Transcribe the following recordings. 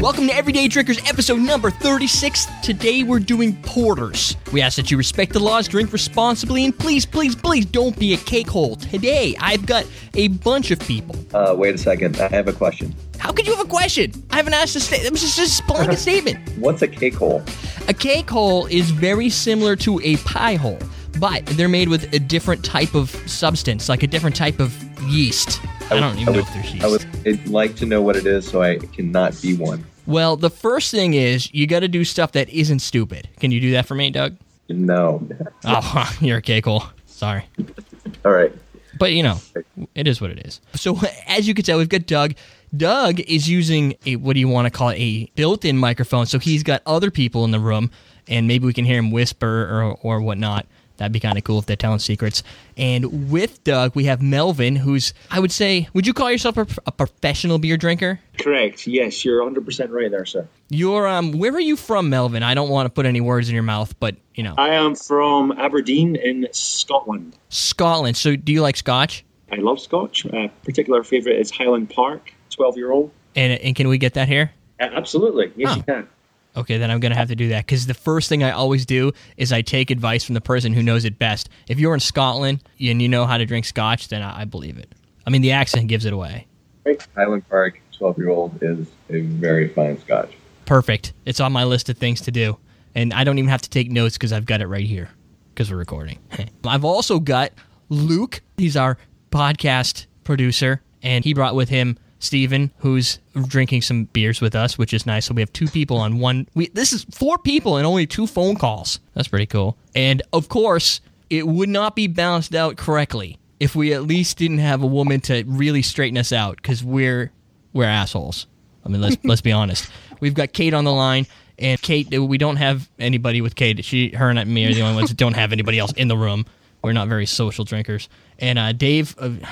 Welcome to Everyday Drinkers, episode number 36. Today we're doing porters. We ask that you respect the laws, drink responsibly, and please, please, please don't be a cakehole. Today, I've got a bunch of people. Wait a second. I have a question. How could you have a question? I haven't asked a statement. It was just a blanket statement. What's a cake hole? A cake hole is very similar to a pie hole, but they're made with a different type of substance, like a different type of yeast. I don't even know if there's yeast. I'd like to know what it is so I cannot be one. Well, the first thing is you got to do stuff that isn't stupid. Can you do that for me, Doug? No. Oh, you're a cake hole. Sorry. All right. But, you know, it is what it is. So, as you can tell, we've got Doug. Doug is using a, what do you want to call it, a built-in microphone. So he's got other people in the room, and maybe we can hear him whisper or whatnot. That'd be kind of cool if they're telling secrets. And with Doug, we have Melvin, who's, I would say, would you call yourself a professional beer drinker? Correct. Yes, you're 100% right there, sir. You're, where are you from, Melvin? I don't want to put any words in your mouth, but, you know. I am from Aberdeen in Scotland. Scotland. So do you like Scotch? I love Scotch. Particular favourite is Highland Park, 12-year-old. And can we get that here? Absolutely. Yes, you can. Okay, then I'm going to have to do that, because the first thing I always do is I take advice from the person who knows it best. If you're in Scotland and you know how to drink Scotch, then I believe it. I mean, the accent gives it away. Highland Park, 12-year-old is a very fine Scotch. Perfect. It's on my list of things to do. And I don't even have to take notes because I've got it right here because we're recording. I've also got Luke. He's our podcast producer, and he brought with him Steven, who's drinking some beers with us, which is nice. So we have two people on one. This is 4 people and only 2 phone calls. That's pretty cool. And, of course, it would not be balanced out correctly if we at least didn't have a woman to really straighten us out, because we're assholes. I mean, let's be honest. We've got Kate on the line, and Kate, we don't have anybody with Kate. Her and me are the only ones that don't have anybody else in the room. We're not very social drinkers. And Dave,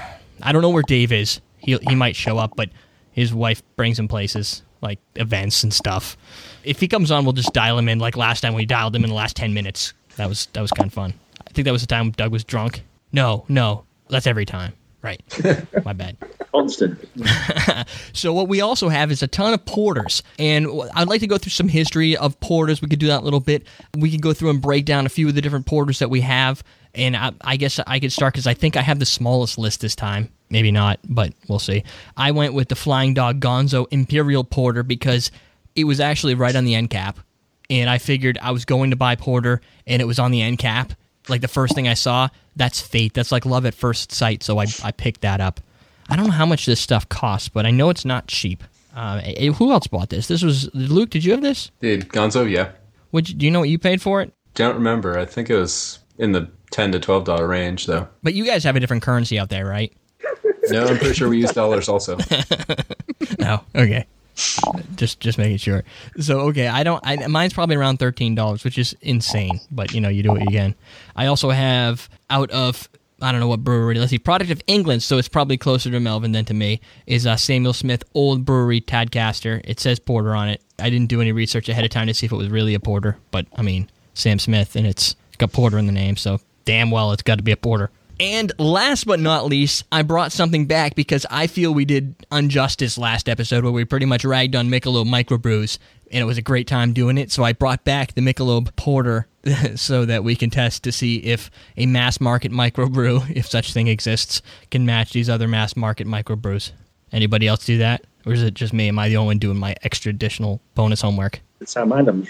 I don't know where Dave is. He might show up, but his wife brings him places, like events and stuff. If he comes on, we'll just dial him in, like last time we dialed him in the last 10 minutes. That was kind of fun. I think that was the time Doug was drunk. No, that's every time. Right. My bad. Constant. So what we also have is a ton of porters, and I'd like to go through some history of porters. We could do that a little bit. We could go through and break down a few of the different porters that we have, and I guess I could start because I think I have the smallest list this time. Maybe not, but we'll see. I went with the Flying Dog Gonzo Imperial Porter because it was actually right on the end cap, and I figured I was going to buy porter, and it was on the end cap. Like the first thing I saw, that's fate. That's like love at first sight, so I picked that up. I don't know how much this stuff costs, but I know it's not cheap. Who else bought this? This was Luke. Did you have this? Dude, Gonzo, yeah. Do you know what you paid for it? Don't remember. I think it was in the $10 to $12 range, though. But you guys have a different currency out there, right? No, I'm pretty sure we use dollars also. No, okay. Just making sure. So, okay, mine's probably around $13, which is insane, but, you do what you can. I also have out of, I don't know what brewery, let's see, Product of England, so it's probably closer to Melvin than to me, is Samuel Smith Old Brewery Tadcaster. It says porter on it. I didn't do any research ahead of time to see if it was really a porter, but, I mean, Sam Smith, and it's got porter in the name, so damn well it's got to be a porter. And last but not least, I brought something back because I feel we did injustice last episode where we pretty much ragged on Michelob microbrews, and it was a great time doing it, so I brought back the Michelob Porter so that we can test to see if a mass-market microbrew, if such thing exists, can match these other mass-market microbrews. Anybody else do that? Or is it just me? Am I the only one doing my extra additional bonus homework? Sam Adams.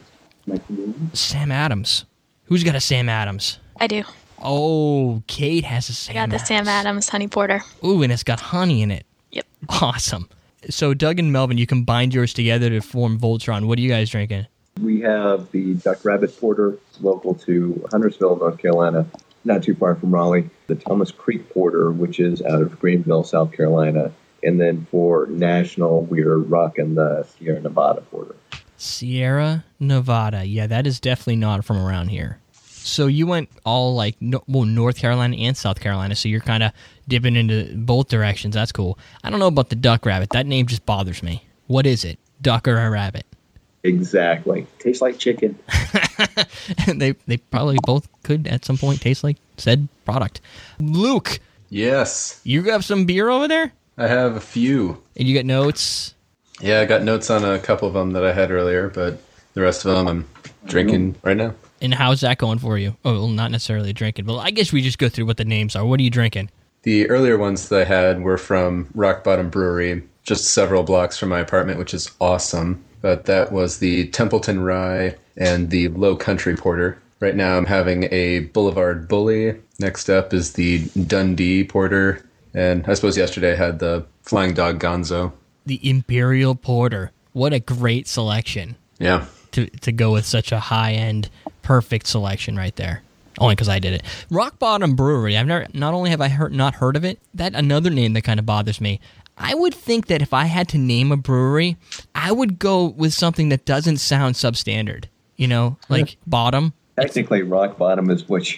Sam Adams. Who's got a Sam Adams? I do. Oh, Kate has a Sam Adams. I got the Sam Adams Honey Porter. Ooh, and it's got honey in it. Yep. Awesome. So, Doug and Melvin, you combined yours together to form Voltron. What are you guys drinking? We have the Duck Rabbit Porter, local to Huntersville, North Carolina, not too far from Raleigh. The Thomas Creek Porter, which is out of Greenville, South Carolina. And then for national, we're rocking the Sierra Nevada Porter. Sierra Nevada. Yeah, that is definitely not from around here. So you went all like North Carolina and South Carolina, so you're kind of dipping into both directions. That's cool. I don't know about the Duck Rabbit. That name just bothers me. What is it? Duck or a rabbit? Exactly. Tastes like chicken. They probably both could at some point taste like said product. Luke. Yes. You got some beer over there? I have a few. And you got notes? Yeah, I got notes on a couple of them that I had earlier, but the rest of them I'm drinking right now. And how's that going for you? Oh, well, not necessarily drinking, but I guess we just go through what the names are. What are you drinking? The earlier ones that I had were from Rock Bottom Brewery, just several blocks from my apartment, which is awesome. But that was the Templeton Rye and the Low Country Porter. Right now I'm having a Boulevard Bully. Next up is the Dundee Porter. And I suppose yesterday I had the Flying Dog Gonzo. The Imperial Porter. What a great selection. Yeah. To go with such a high-end, perfect selection right there. Only because I did it. Rock Bottom Brewery. Not only have I not heard of it, that another name that kind of bothers me. I would think that if I had to name a brewery, I would go with something that doesn't sound substandard. You know, like bottom. Technically, rock bottom is what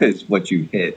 you hit.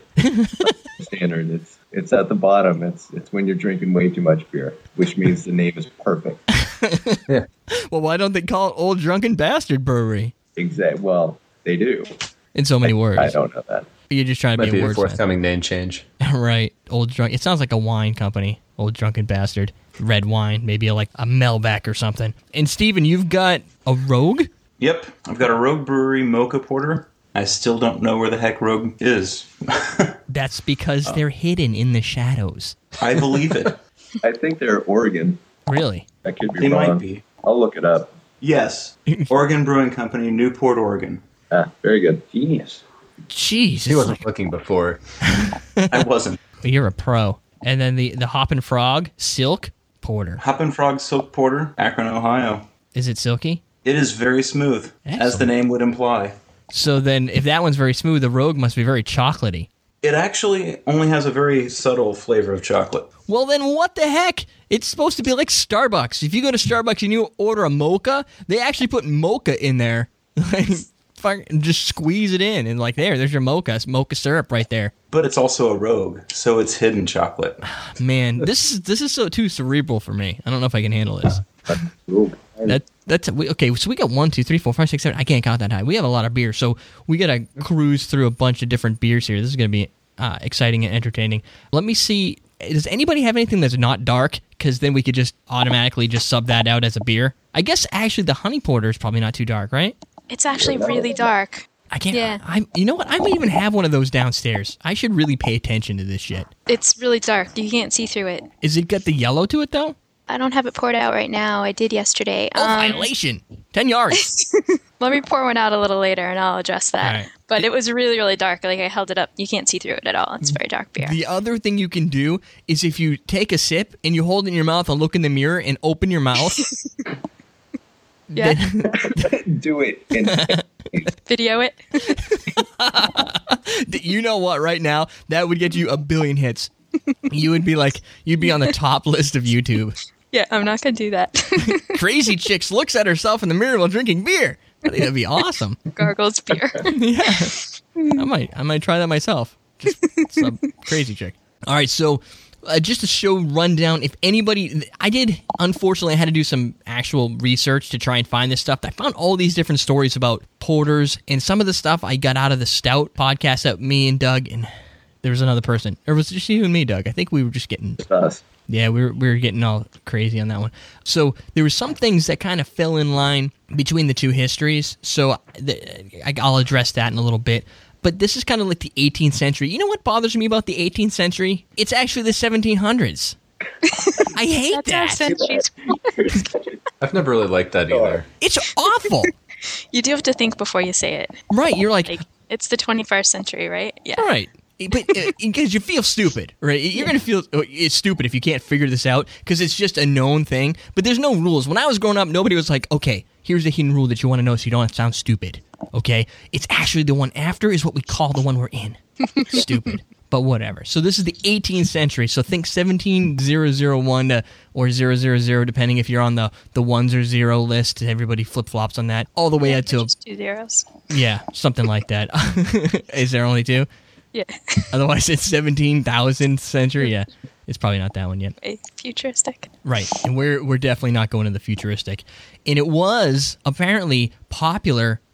Standard. It's at the bottom. It's when you're drinking way too much beer, which means the name is perfect. Yeah. Well, why don't they call it Old Drunken Bastard Brewery? Exactly. Well, they do. In so many words. I don't know that. You're just trying to Might be be a a wordsmith. forthcoming name change. Right. Old Drunk. It sounds like a wine company. Old Drunken Bastard. Red wine. Maybe like a Melbeck or something. And Steven, you've got a Rogue? Yep, I've got a Rogue Brewery Mocha Porter. I still don't know where the heck Rogue is. That's because they're hidden in the shadows. I believe it. I think they're Oregon. Really? I could be They wrong. might be. I'll look it up. Yes, Oregon Brewing Company, Newport, Oregon. Ah, very good. Genius. Jeez. He wasn't looking before. I wasn't. You're a pro. And then the Hoppin' Frog Silk Porter. Hoppin' Frog Silk Porter, Akron, Ohio. Is it silky? It is very smooth, as Excellent. the name would imply. So then if that one's very smooth, the Rogue must be very chocolatey. It actually only has a very subtle flavor of chocolate. Well, then what the heck? It's supposed to be like Starbucks. If you go to Starbucks and you order a mocha, they actually put mocha in there. Just squeeze it in and like there's your mocha. It's mocha syrup right there. But it's also a Rogue, so it's hidden chocolate. Man, this is so too cerebral for me. I don't know if I can handle this. Ooh. Okay. So we got 1, 2, 3, 4, 5, 6, 7. I can't count that high. We have a lot of beer, so we got to cruise through a bunch of different beers here. This is going to be exciting and entertaining. Let me see. Does anybody have anything that's not dark? Because then we could just automatically just sub that out as a beer. I guess actually the honey porter is probably not too dark, right? It's actually really dark. I can't. Yeah. You know what? I might even have one of those downstairs. I should really pay attention to this shit. It's really dark. You can't see through it. Is it got the yellow to it though? I don't have it poured out right now. I did yesterday. Oh, violation! 10 yards. Let me pour one out a little later, and I'll address that. All right. But it was really, really dark. Like, I held it up. You can't see through it at all. It's very dark beer. The other thing you can do is if you take a sip and you hold it in your mouth and look in the mirror and open your mouth. Yeah. Do it. Video it. You know what? Right now, that would get you 1 billion hits. You'd be on the top list of YouTube. Yeah, I'm not going to do that. Crazy chicks looks at herself in the mirror while drinking beer. I think that'd be awesome. Gargles beer. Yeah, I might try that myself. Just some crazy chick. All right, so just a show rundown. If anybody, unfortunately, I had to do some actual research to try and find this stuff. I found all these different stories about porters, and some of the stuff I got out of the Stout podcast that me and Doug and there was another person. Or was it just you and me, Doug? I think we were just getting. Us. Yeah, we were getting all crazy on that one. So there were some things that kind of fell in line between the two histories. So I'll address that in a little bit. But this is kind of like the 18th century. You know what bothers me about the 18th century? It's actually the 1700s. I hate That's how that. centuries work. I've never really liked that either. It's awful. You do have to think before you say it. Right, you're like It's the 21st century, right? Yeah. right. But because you feel stupid, right? You're going to feel it's stupid if you can't figure this out because it's just a known thing. But there's no rules. When I was growing up, nobody was like, okay, here's the hidden rule that you want to know so you don't sound stupid, okay? It's actually the one after is what we call the one we're in. Stupid. But whatever. So this is the 18th century. So think 17001 or 000, depending if you're on the ones or zero list. Everybody flip-flops on that. All the way out to, Just 2 zeros. yeah, something like that. Is there only 2? Yeah. Otherwise, it's 17,000th century. Yeah, it's probably not that one yet. Very futuristic. Right, and we're definitely not going to the futuristic. And it was apparently popular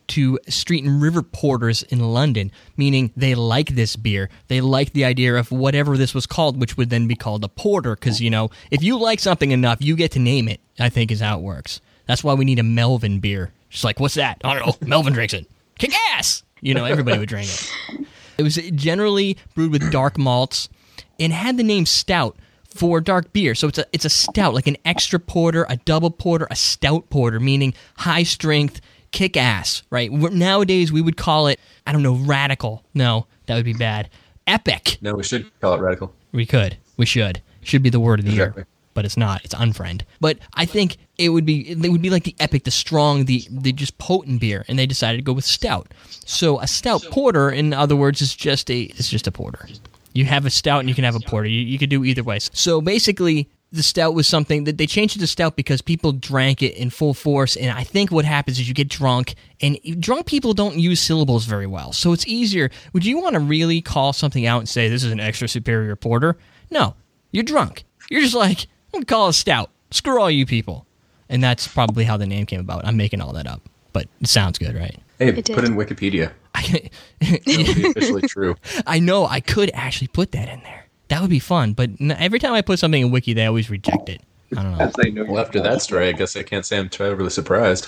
to street and river porters in London, meaning they like this beer. They like the idea of whatever this was called, which would then be called a porter, because, if you like something enough, you get to name it, I think is how it works. That's why we need a Melvin beer. Just like, what's that? I don't know. Melvin drinks it. Kick ass! Everybody would drink it. It was generally brewed with dark malts and had the name stout for dark beer. So it's a stout, like an extra porter, a double porter, a stout porter, meaning high strength, kick ass, right? Nowadays we would call it, I don't know, radical. No, that would be bad. Epic. No, we should call it radical. We could. We should. Should be the word of the Exactly. year. But it's not. It's unfriend. But I think it would be like the epic, the strong, the just potent beer, and they decided to go with stout. So a stout porter, in other words, is just a porter. You have a stout and you can have a porter. You could do either way. So basically, the stout was something that they changed it to stout because people drank it in full force, and I think what happens is you get drunk, and drunk people don't use syllables very well. So it's easier. Would you want to really call something out and say this is an extra superior porter? No. You're drunk. You're just like, I'm going to call it stout. Screw all you people. And that's probably how the name came about. I'm making all that up. But it sounds good, right? Hey, It put did. in Wikipedia. I It'll be officially true. know I could actually put that in there. That would be fun. But every time I put something in Wiki, they always reject it. I don't know. As they know Well, after that story, I guess I can't say I'm overly surprised.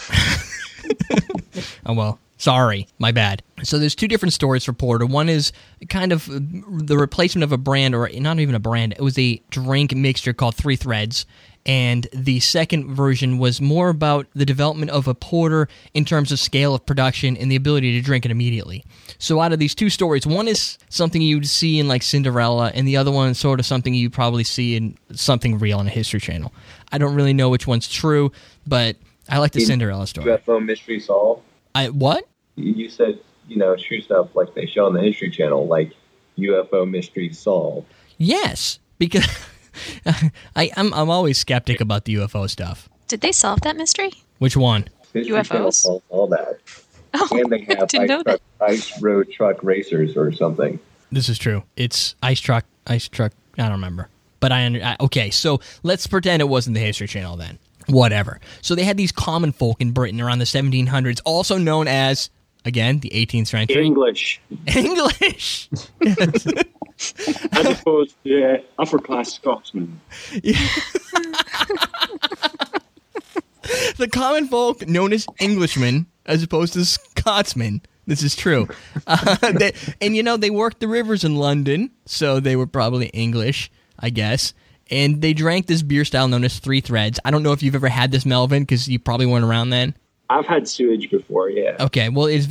Oh, well. Sorry. My bad. So there's two different stories for porter. One is kind of the replacement of a brand, or not even a brand. It was a drink mixture called Three Threads. And the second version was more about the development of a porter in terms of scale of production and the ability to drink it immediately. So out of these two stories, one is something you'd see in like Cinderella, and the other one is sort of something you probably see in something real on a History Channel. I don't really know which one's true, but I like the Cinderella story. UFO mystery solved. What? You said, true stuff like they show on the History Channel, like UFO mystery solved. Yes, because I'm always skeptic about the UFO stuff. Did they solve that mystery? Which one? History UFOs? Channel solved all that. Oh, And they I have didn't know that. ice road truck racers or something. This is true. It's ice truck. I don't remember. But okay, so let's pretend it wasn't the History Channel then. Whatever. So they had these common folk in Britain around the 1700s, also known as, again, the 18th century. English, English. as opposed to upper class Scotsmen. The common folk known as Englishmen, as opposed to Scotsmen. This is true. They worked the rivers in London, so they were probably English, I guess. And they drank this beer style known as Three Threads. I don't know if you've ever had this, Melvin, because you probably weren't around then. I've had sewage before, yeah. Okay, well, it is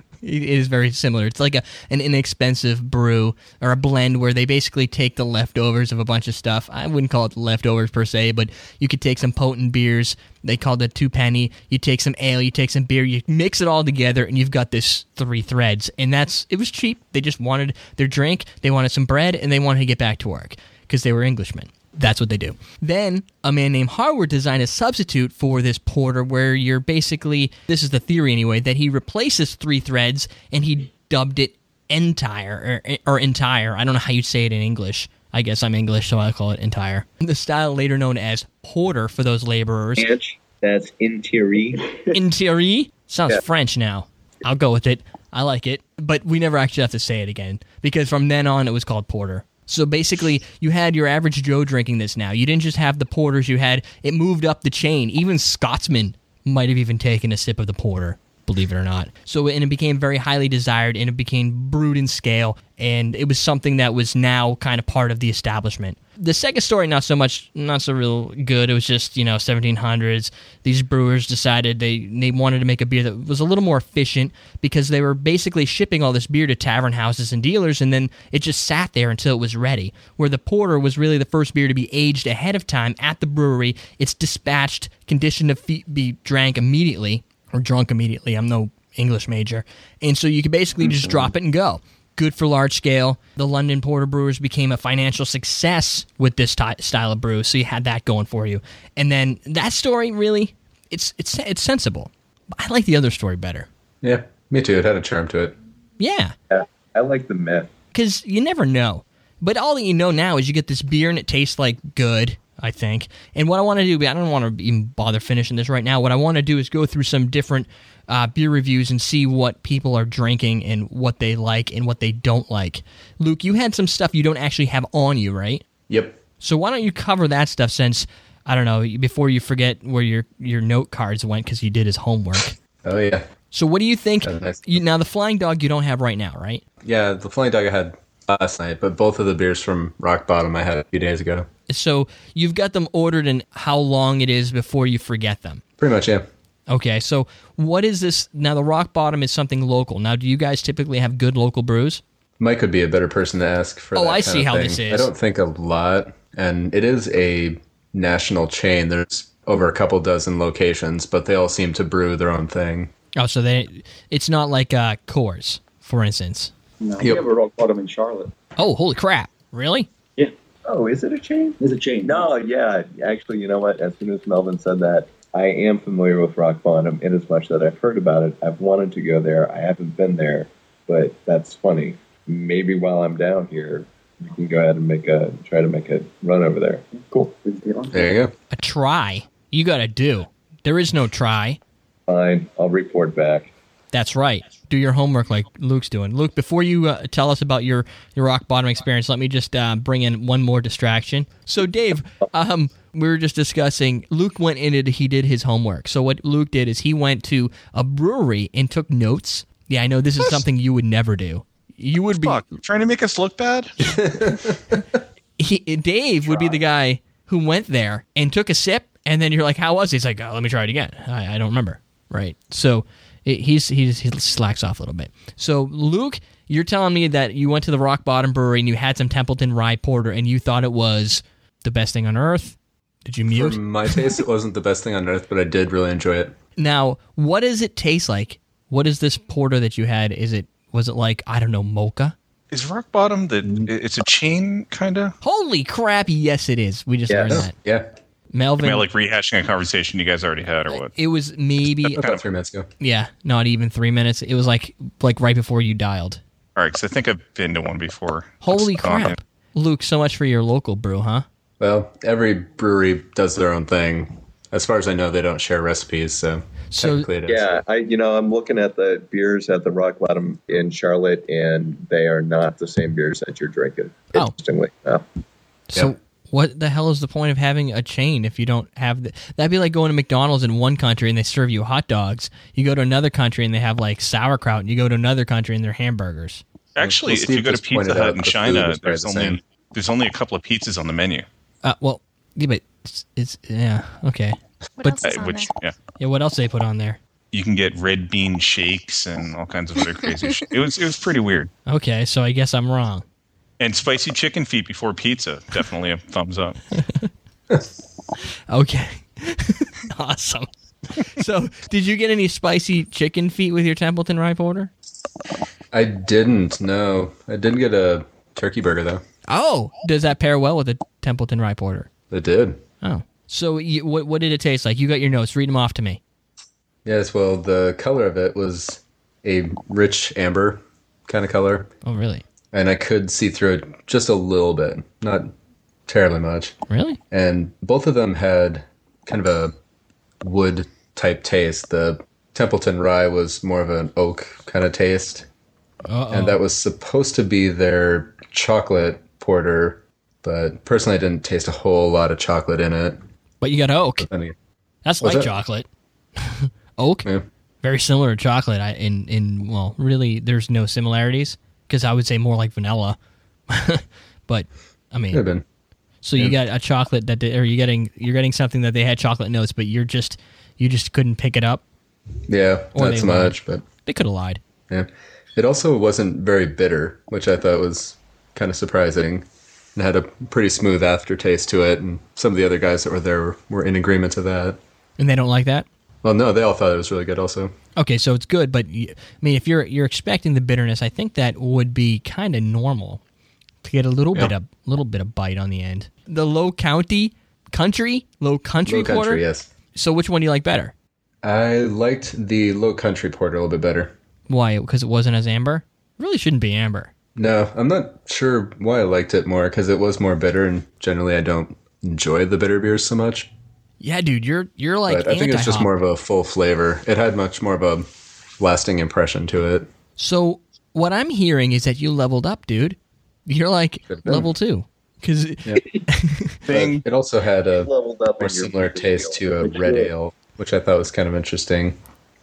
very similar. It's like an inexpensive brew or a blend where they basically take the leftovers of a bunch of stuff. I wouldn't call it leftovers per se, but you could take some potent beers. They called it 2 penny. You take some ale, you take some beer, you mix it all together, and you've got this Three Threads. And it was cheap. They just wanted their drink, they wanted some bread, and they wanted to get back to work because they were Englishmen. That's what they do. Then a man named Harwood designed a substitute for this porter where you're basically, this is the theory anyway, that he replaces Three Threads and he dubbed it Entire or Entire. I don't know how you'd say it in English. I guess I'm English, so I call it Entire. The style later known as porter for those laborers. Inch, that's interior. Interior? Sounds Yeah. French now. I'll go with it. I like it. But we never actually have to say it again because from then on it was called porter. So basically, you had your average Joe drinking this now. You didn't just have the porters, it moved up the chain. Even Scotsmen might have even taken a sip of the porter, believe it or not. And it became very highly desired, and it became brewed in scale, and it was something that was now kind of part of the establishment. The second story, not so real good. It was just, 1700s. These brewers decided they wanted to make a beer that was a little more efficient because they were basically shipping all this beer to tavern houses and dealers, and then it just sat there until it was ready. Where the porter was really the first beer to be aged ahead of time at the brewery. It's dispatched, conditioned to be drank immediately, or drunk immediately. I'm no English major. And so you could basically just drop it and go. Good for large scale. The London Porter Brewers became a financial success with this style of brew, so you had that going for you. And then that story, really, it's sensible. I like the other story better. Yeah, me too. It had a charm to it. Yeah, I like the myth. because you never know. But all that you know now is you get this beer and it tastes like good. I think. And what I want to do, I don't want to even bother finishing this right now. What I want to do is go through some different beer reviews and see what people are drinking and what they like and what they don't like. Luke, you had some stuff you don't actually have on you, right? Yep. So why don't you cover that stuff since, I don't know, before you forget where your note cards went because you did his homework. Oh, yeah. So what do you think? Nice. Now, the Flying Dog you don't have right now, right? Yeah, the Flying Dog I had last night, but both of the beers from Rock Bottom I had a few days ago. So you've got them ordered and how long it is before you forget them? Pretty much, yeah. Okay, so what is this? Now, the Rock Bottom is something local. Now, do you guys typically have good local brews? Mike would be a better person to ask for that I kind see of how thing. this is. I don't think a lot, and it is a national chain. There's over a couple dozen locations, but they all seem to brew their own thing. Oh, so it's not like Coors, for instance. No, we have a Rock Bottom in Charlotte. Oh, holy crap. Really? Yeah, Oh, is it a chain? there's a chain. No, yeah. Actually, you know what? As soon as Melvin said that, I am familiar with Rock Bottom in as much that I've heard about it. I've wanted to go there. I haven't been there, but that's funny. Maybe while I'm down here, we can go ahead and try to make a run over there. Cool. We can get on. There you go. A try. You got to do. There is no try. Fine. I'll report back. That's right. Do your homework like Luke's doing. Luke, before you tell us about your Rock Bottom experience, let me just bring in one more distraction. So, Dave, we were just discussing, Luke went in it, he did his homework. So what Luke did is he went to a brewery and took notes. Yeah, I know this is something you would never do. You would be... Fuck, trying to make us look bad? Dave would be the guy who went there and took a sip, and then you're like, how was it? He's like, oh, let me try it again. I don't remember. Right. So he slacks off a little bit. So, Luke, you're telling me that you went to the Rock Bottom Brewery and you had some Templeton Rye Porter and you thought it was the best thing on earth? Did you mute? For my taste, it wasn't the best thing on earth, but I did really enjoy it. Now, what does it taste like? What is this porter that you had? Was it like, I don't know, mocha? Is Rock Bottom it's a chain, kind of? Holy crap, yes it is. We just learned that. Yeah. Melvin. Am I like rehashing a conversation you guys already had, or what? It was maybe, About 3 minutes ago. yeah, not even 3 minutes. It was like right before you dialed. All right, because I think I've been to one before. Holy It's on crap. it. Luke, so much for your local brew, huh? Well, every brewery does their own thing. As far as I know, they don't share recipes, so technically it is. Yeah, I'm looking at the beers at the Rock Bottom in Charlotte, and they are not the same beers that you're drinking. Oh. Interestingly. So Yep. what the hell is the point of having a chain if you don't have that'd be like going to McDonald's in one country and they serve you hot dogs. You go to another country and they have like sauerkraut, and you go to another country and they're hamburgers. Actually, Well, if you Steve go to just pointed Pizza Hut out in the food China, was probably the there's only a couple of pizzas on the menu. Well, yeah, but it's yeah, okay. What But- else is on Which, there? yeah, Yeah, what else do they put on there? you can get red bean shakes and all kinds of other crazy shit. It was pretty weird. Okay, so I guess I'm wrong. And spicy chicken feet before pizza, definitely a thumbs up. Okay. Awesome. So, did you get any spicy chicken feet with your Templeton Rye Porter? I didn't, no. I did get a turkey burger, though. Oh, does that pair well with a Templeton Rye Porter? It did. Oh. So, what did it taste like? You got your notes. Read them off to me. Yes, well, the color of it was a rich amber kind of color, Oh, really? and I could see through it just a little bit, not terribly much. Really? And both of them had kind of a wood-type taste. The Templeton Rye was more of an oak kind of taste, and that was supposed to be their chocolate porter, but personally I didn't taste a whole lot of chocolate in it. But you got oak. I mean, That's What's like that? chocolate. Oak? yeah. Very similar to chocolate. Well, really, there's no similarities because I would say more like vanilla. But I mean, Could have been. so you got a chocolate you're getting something that they had chocolate notes, but you just couldn't pick it up. Yeah, Or not they so lied. much, but They could have lied. yeah. It also wasn't very bitter, which I thought was kind of surprising. And had a pretty smooth aftertaste to it, and some of the other guys that were there were in agreement to that. And they don't like that? Well, no, they all thought it was really good also. Okay, so it's good, but I mean, if you're expecting the bitterness, I think that would be kind of normal to get a little bit of bite on the end. The low country Low porter. Country, yes. So which one do you like better? I liked the Low Country porter a little bit better. Why? Because it wasn't as amber? It really shouldn't be amber. No, I'm not sure why I liked it more, because it was more bitter, and generally I don't enjoy the bitter beers so much. Yeah, dude, you're like But I think it's just anti-hop. more of a full flavor. It had much more of a lasting impression to it. So what I'm hearing is that you leveled up, dude. You're like Could've been. level 2. Because But it also had a Leveled up more in your similar beer taste skill. to a red ale, which I thought was kind of interesting.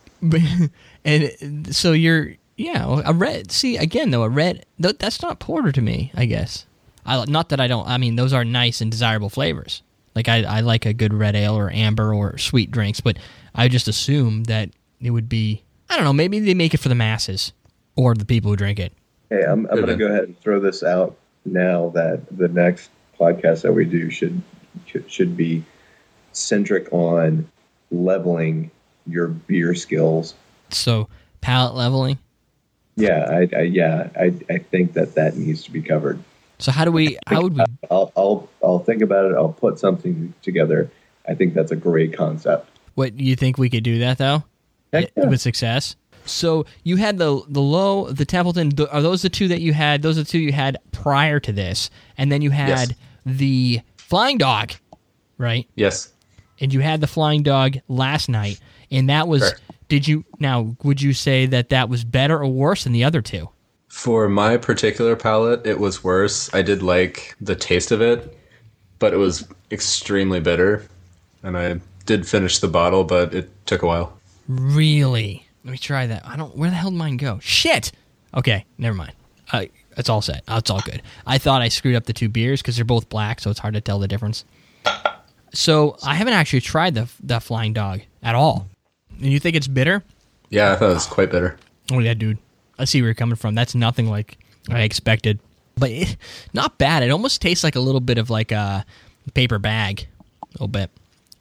and so you're a red. See again though, a red. That's not porter to me. I guess. Not that I don't. I mean, those are nice and desirable flavors. Like I like a good red ale or amber or sweet drinks, but I just assume that it would be. I don't know. Maybe they make it for the masses or the people who drink it. Hey, I'm going to go ahead and throw this out now that the next podcast that we do should be centric on leveling your beer skills. So palate leveling. Yeah, I think that needs to be covered. So how would we? I'll think about it. I'll put something together. I think that's a great concept. What you think we could do that though? Heck yeah. With success. So you had the Templeton. Are those the two that you had? Those are the two you had prior to this, and then you had Yes. the Flying Dog, right? Yes. And you had the Flying Dog last night, and that was. Correct. Would you say that was better or worse than the other two? For my particular palate, it was worse. I did like the taste of it, but it was extremely bitter. And I did finish the bottle, but it took a while. Really? Let me try that. Where the hell did mine go? Shit! Okay, never mind. It's all set. It's all good. I thought I screwed up the two beers because they're both black, so it's hard to tell the difference. So I haven't actually tried the Flying Dog at all. And you think it's bitter? Yeah, I thought it was quite bitter. Oh yeah, dude. I see where you're coming from. That's nothing like I expected. But not bad. It almost tastes like a little bit of like a paper bag. A little bit.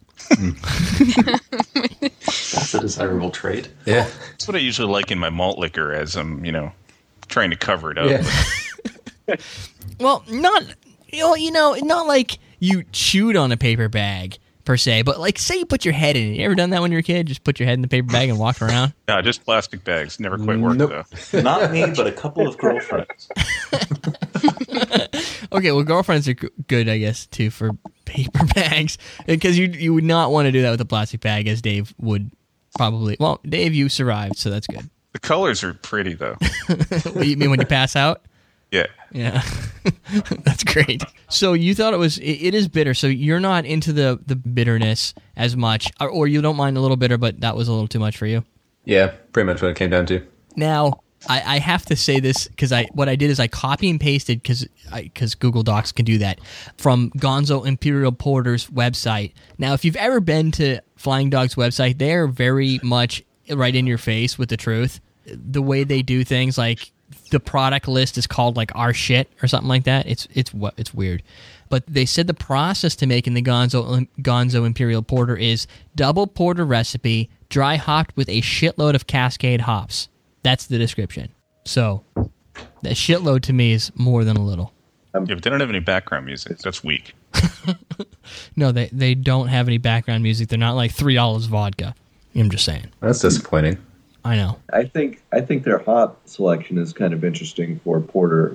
That's a desirable trait. Yeah. That's what I usually like in my malt liquor as I'm, trying to cover it up. Yeah. Well, not not like you chewed on a paper bag per se, but like say you put your head in it. You ever done that when you were a kid? Just put your head in the paper bag and walk around? No, just plastic bags. Never quite worked, Nope. though. Not me, but a couple of girlfriends. Okay, well, girlfriends are good, I guess, too, for paper bags. Because you would not want to do that with a plastic bag, as Dave would probably. Well, Dave, you survived, so that's good. The colors are pretty, though. What, you mean when you pass out? Yeah. Yeah. That's great. So you thought it is bitter, so you're not into the bitterness as much, or you don't mind a little bitter, but that was a little too much for you? Yeah, pretty much what it came down to. Now, I have to say this because what I did is I copy and pasted because Google Docs can do that from Gonzo Imperial Porter's website. Now, if you've ever been to Flying Dog's website, they're very much right in your face with the truth. The way they do things, like the product list is called like our shit or something like that. It's weird. But they said the process to making the Gonzo Imperial Porter is double porter recipe, dry hopped with a shitload of Cascade hops. That's the description. So, that shitload to me is more than a little. Yeah, but they don't have any background music. That's weak. No, they don't have any background music. They're not like $3 vodka. I'm just saying. That's disappointing. I know. I think their hop selection is kind of interesting for porter,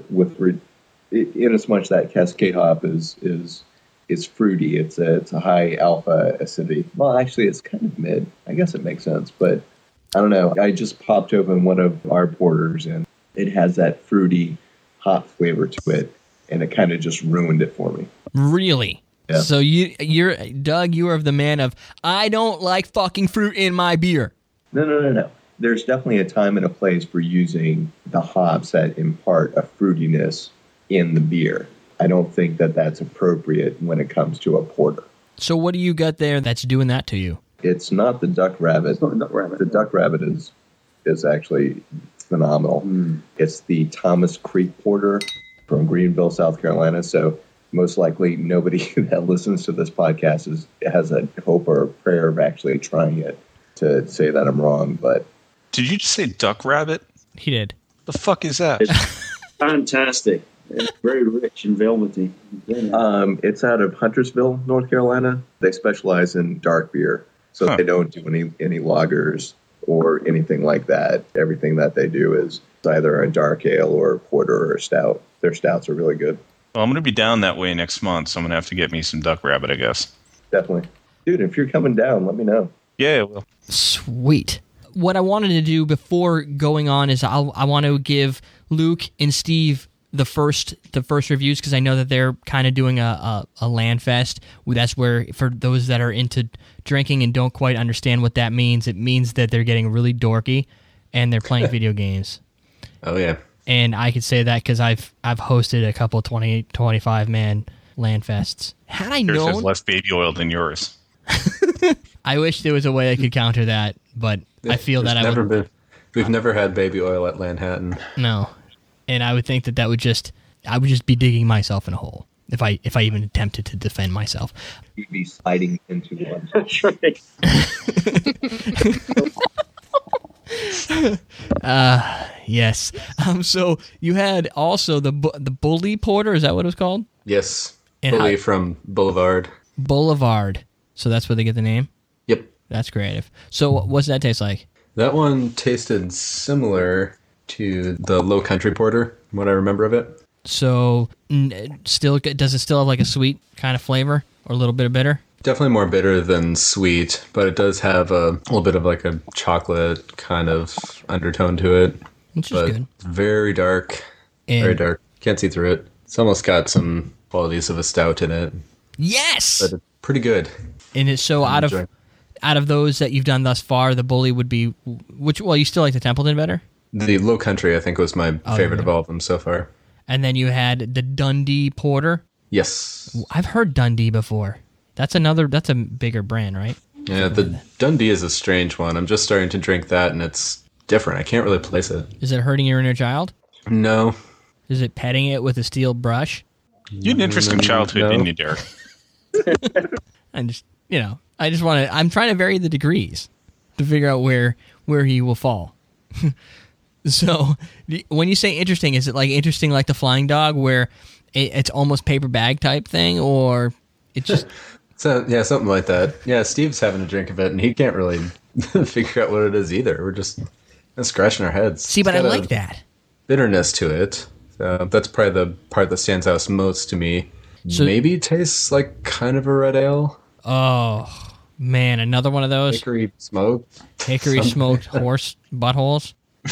in as much that Cascade hop is fruity. It's a high alpha acidity. Well, actually, it's kind of mid. I guess it makes sense, but I don't know. I just popped open one of our porters, and it has that fruity hop flavor to it, and it kind of just ruined it for me. Really? Yeah. So you're Doug. You are of the man of I don't like fucking fruit in my beer. No. There's definitely a time and a place for using the hops that impart a fruitiness in the beer. I don't think that's appropriate when it comes to a porter. So what do you got there that's doing that to you? It's not the Duck Rabbit. It's not the Duck Rabbit. The Duck Rabbit is actually phenomenal. It's the Thomas Creek Porter from Greenville, South Carolina. So most likely nobody that listens to this podcast has a hope or a prayer of actually trying it to say that I'm wrong. But Did you just say duck rabbit? He did. The fuck is that? Fantastic. It's very rich and velvety. it's out of Huntersville, North Carolina. They specialize in dark beer. So they don't do any lagers or anything like that. Everything that they do is either a dark ale or a porter or a stout. Their stouts are really good. Well, I'm going to be down that way next month, so I'm going to have to get me some duck rabbit, I guess. Definitely. Dude, if you're coming down, let me know. Yeah, well. Sweet. What I wanted to do before going on is I want to give Luke and Steve the first reviews, because I know that they're kind of doing a land fest. That's where, for those that are into drinking and don't quite understand what that means, it means that they're getting really dorky and they're playing video games. Oh yeah. And I could say that because I've hosted a couple 25 man land fests. Had I Yours has known, less baby oil than yours. I wish there was a way I could counter that, but I feel that We've never had baby oil at Lanhattan. No. And I would think that I would just be digging myself in a hole if I even attempted to defend myself. You'd be sliding into one. That's right. Yes. So you had also the Bully Porter. Is that what it was called? Yes. And Bully from Boulevard. Boulevard. So that's where they get the name? Yep. That's creative. So what's that taste like? That one tasted similar to the Low Country Porter, from what I remember of it. So does it still have like a sweet kind of flavor or a little bit of bitter? Definitely more bitter than sweet, but it does have a little bit of like a chocolate kind of undertone to it. Which is good. Very dark. Very dark. Can't see through it. It's almost got some qualities of a stout in it. Yes! But it's pretty good. And it's so out of those that you've done thus far, the Bully would be you still like the Templeton better? The Low Country, I think, was my favorite of all of them so far. And then you had the Dundee Porter. Yes. I've heard Dundee before. That's a bigger brand, right? Yeah, the Dundee is a strange one. I'm just starting to drink that, and it's different. I can't really place it. Is it hurting your inner child? No. Is it petting it with a steel brush? You had an interesting childhood, didn't you, Derek? I'm trying to vary the degrees to figure out where he will fall. So, when you say interesting, is it like interesting like the Flying Dog, where it's almost paper bag type thing, or it's just... So, yeah, something like that. Yeah, Steve's having a drink of it, and he can't really figure out what it is either. We're just scratching our heads. See, but I like that. Bitterness to it. That's probably the part that stands out most to me. So, maybe it tastes like kind of a red ale. Oh, man, another one of those? Hickory smoked horse buttholes?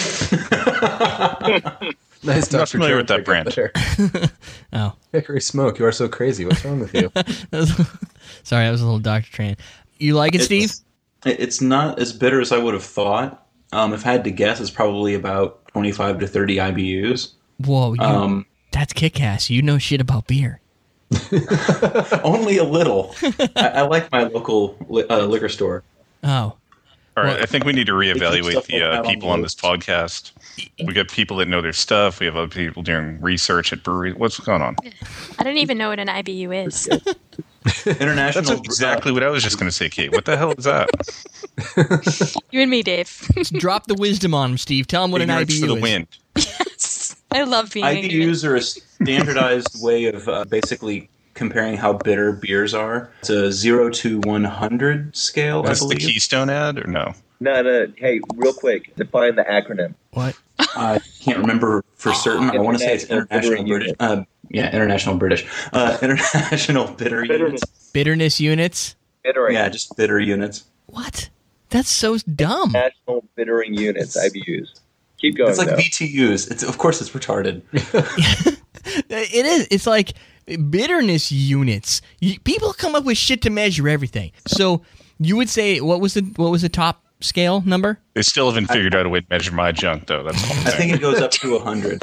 Nice. I'm not familiar with that brand. Oh. Hickory smoke, you are so crazy. What's wrong with you? Sorry, that was a little Dr. Tran. You like it, Steve? It's not as bitter as I would have thought. If I had to guess, it's probably about 25 to 30 IBUs. Whoa, that's kick-ass. You know shit about beer. Only a little. I like my local liquor store. Oh. All right, I think we need to reevaluate the people on this podcast. We got people that know their stuff. We have other people doing research at breweries. What's going on? I don't even know what an IBU is. International. That's exactly what I was just going to say, Kate. What the hell is that? You and me, Dave. Drop the wisdom on him, Steve. Tell him what Ignorance an IBU for the is. wind. Yes. I love being IBUs are a standardized way of basically comparing how bitter beers are. It's a 0 to 100 scale, That's I the believe. Keystone ad, or no? No. Hey, real quick, define the acronym. What? I can't remember for certain. I want to say it's International British. International British. International Bitter Units. Bitterness units? Bittering. Yeah, just bitter units. What? That's so dumb. National Bittering Units, IBUs. Keep going, It's like though. BTUs. Of course it's retarded. It is. It's like bitterness units. People come up with shit to measure everything. So you would say what was the top scale number? They still haven't figured out a way to measure my junk, though. That's all I'm I saying. think it goes up to 100.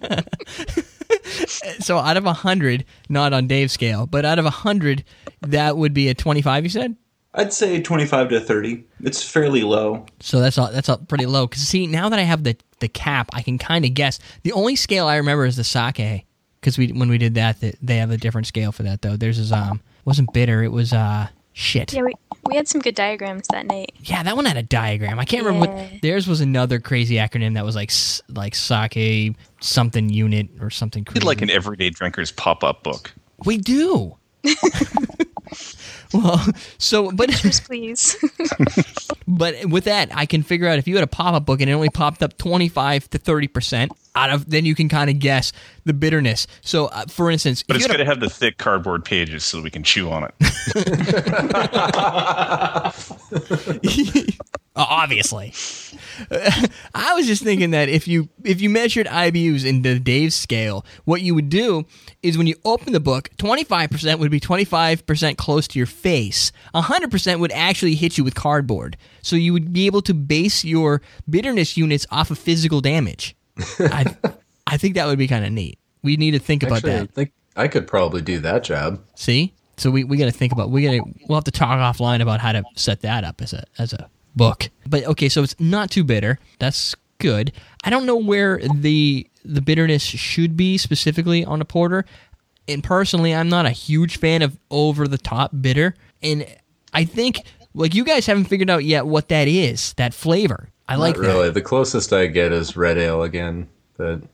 So out of 100, not on Dave's scale, but out of 100, that would be a 25. You said. I'd say 25 to 30. It's fairly low. So that's pretty low. Because see, now that I have the cap, I can kind of guess. The only scale I remember is the sake. Because when we did that, they have a different scale for that though. Theirs is wasn't bitter. It was shit. Yeah, we had some good diagrams that night. Yeah, that one had a diagram. I can't remember what theirs was. Another crazy acronym that was like sake something unit or something crazy. Did like an everyday drinker's pop-up book. We do. Well, but Pictures, please. But with that, I can figure out if you had a pop-up book and it only popped up 25 to 30%, then you can kind of guess the bitterness. So, for instance, but it's going to have the thick cardboard pages so we can chew on it. Obviously. I was just thinking that if you measured IBUs into Dave's scale, what you would do is when you open the book, 25% would be 25% close to your face. 100% would actually hit you with cardboard. So you would be able to base your bitterness units off of physical damage. I think that would be kind of neat. We need to think about that. I think I could probably do that job. See? So we got to think about we'll have to talk offline about how to set that up as a book. But okay, so it's not too bitter. That's good. I don't know where the bitterness should be specifically on a porter. And personally, I'm not a huge fan of over the top bitter. And I think like you guys haven't figured out yet what that is, that flavor. I like that. Really. The closest I get is red ale again, but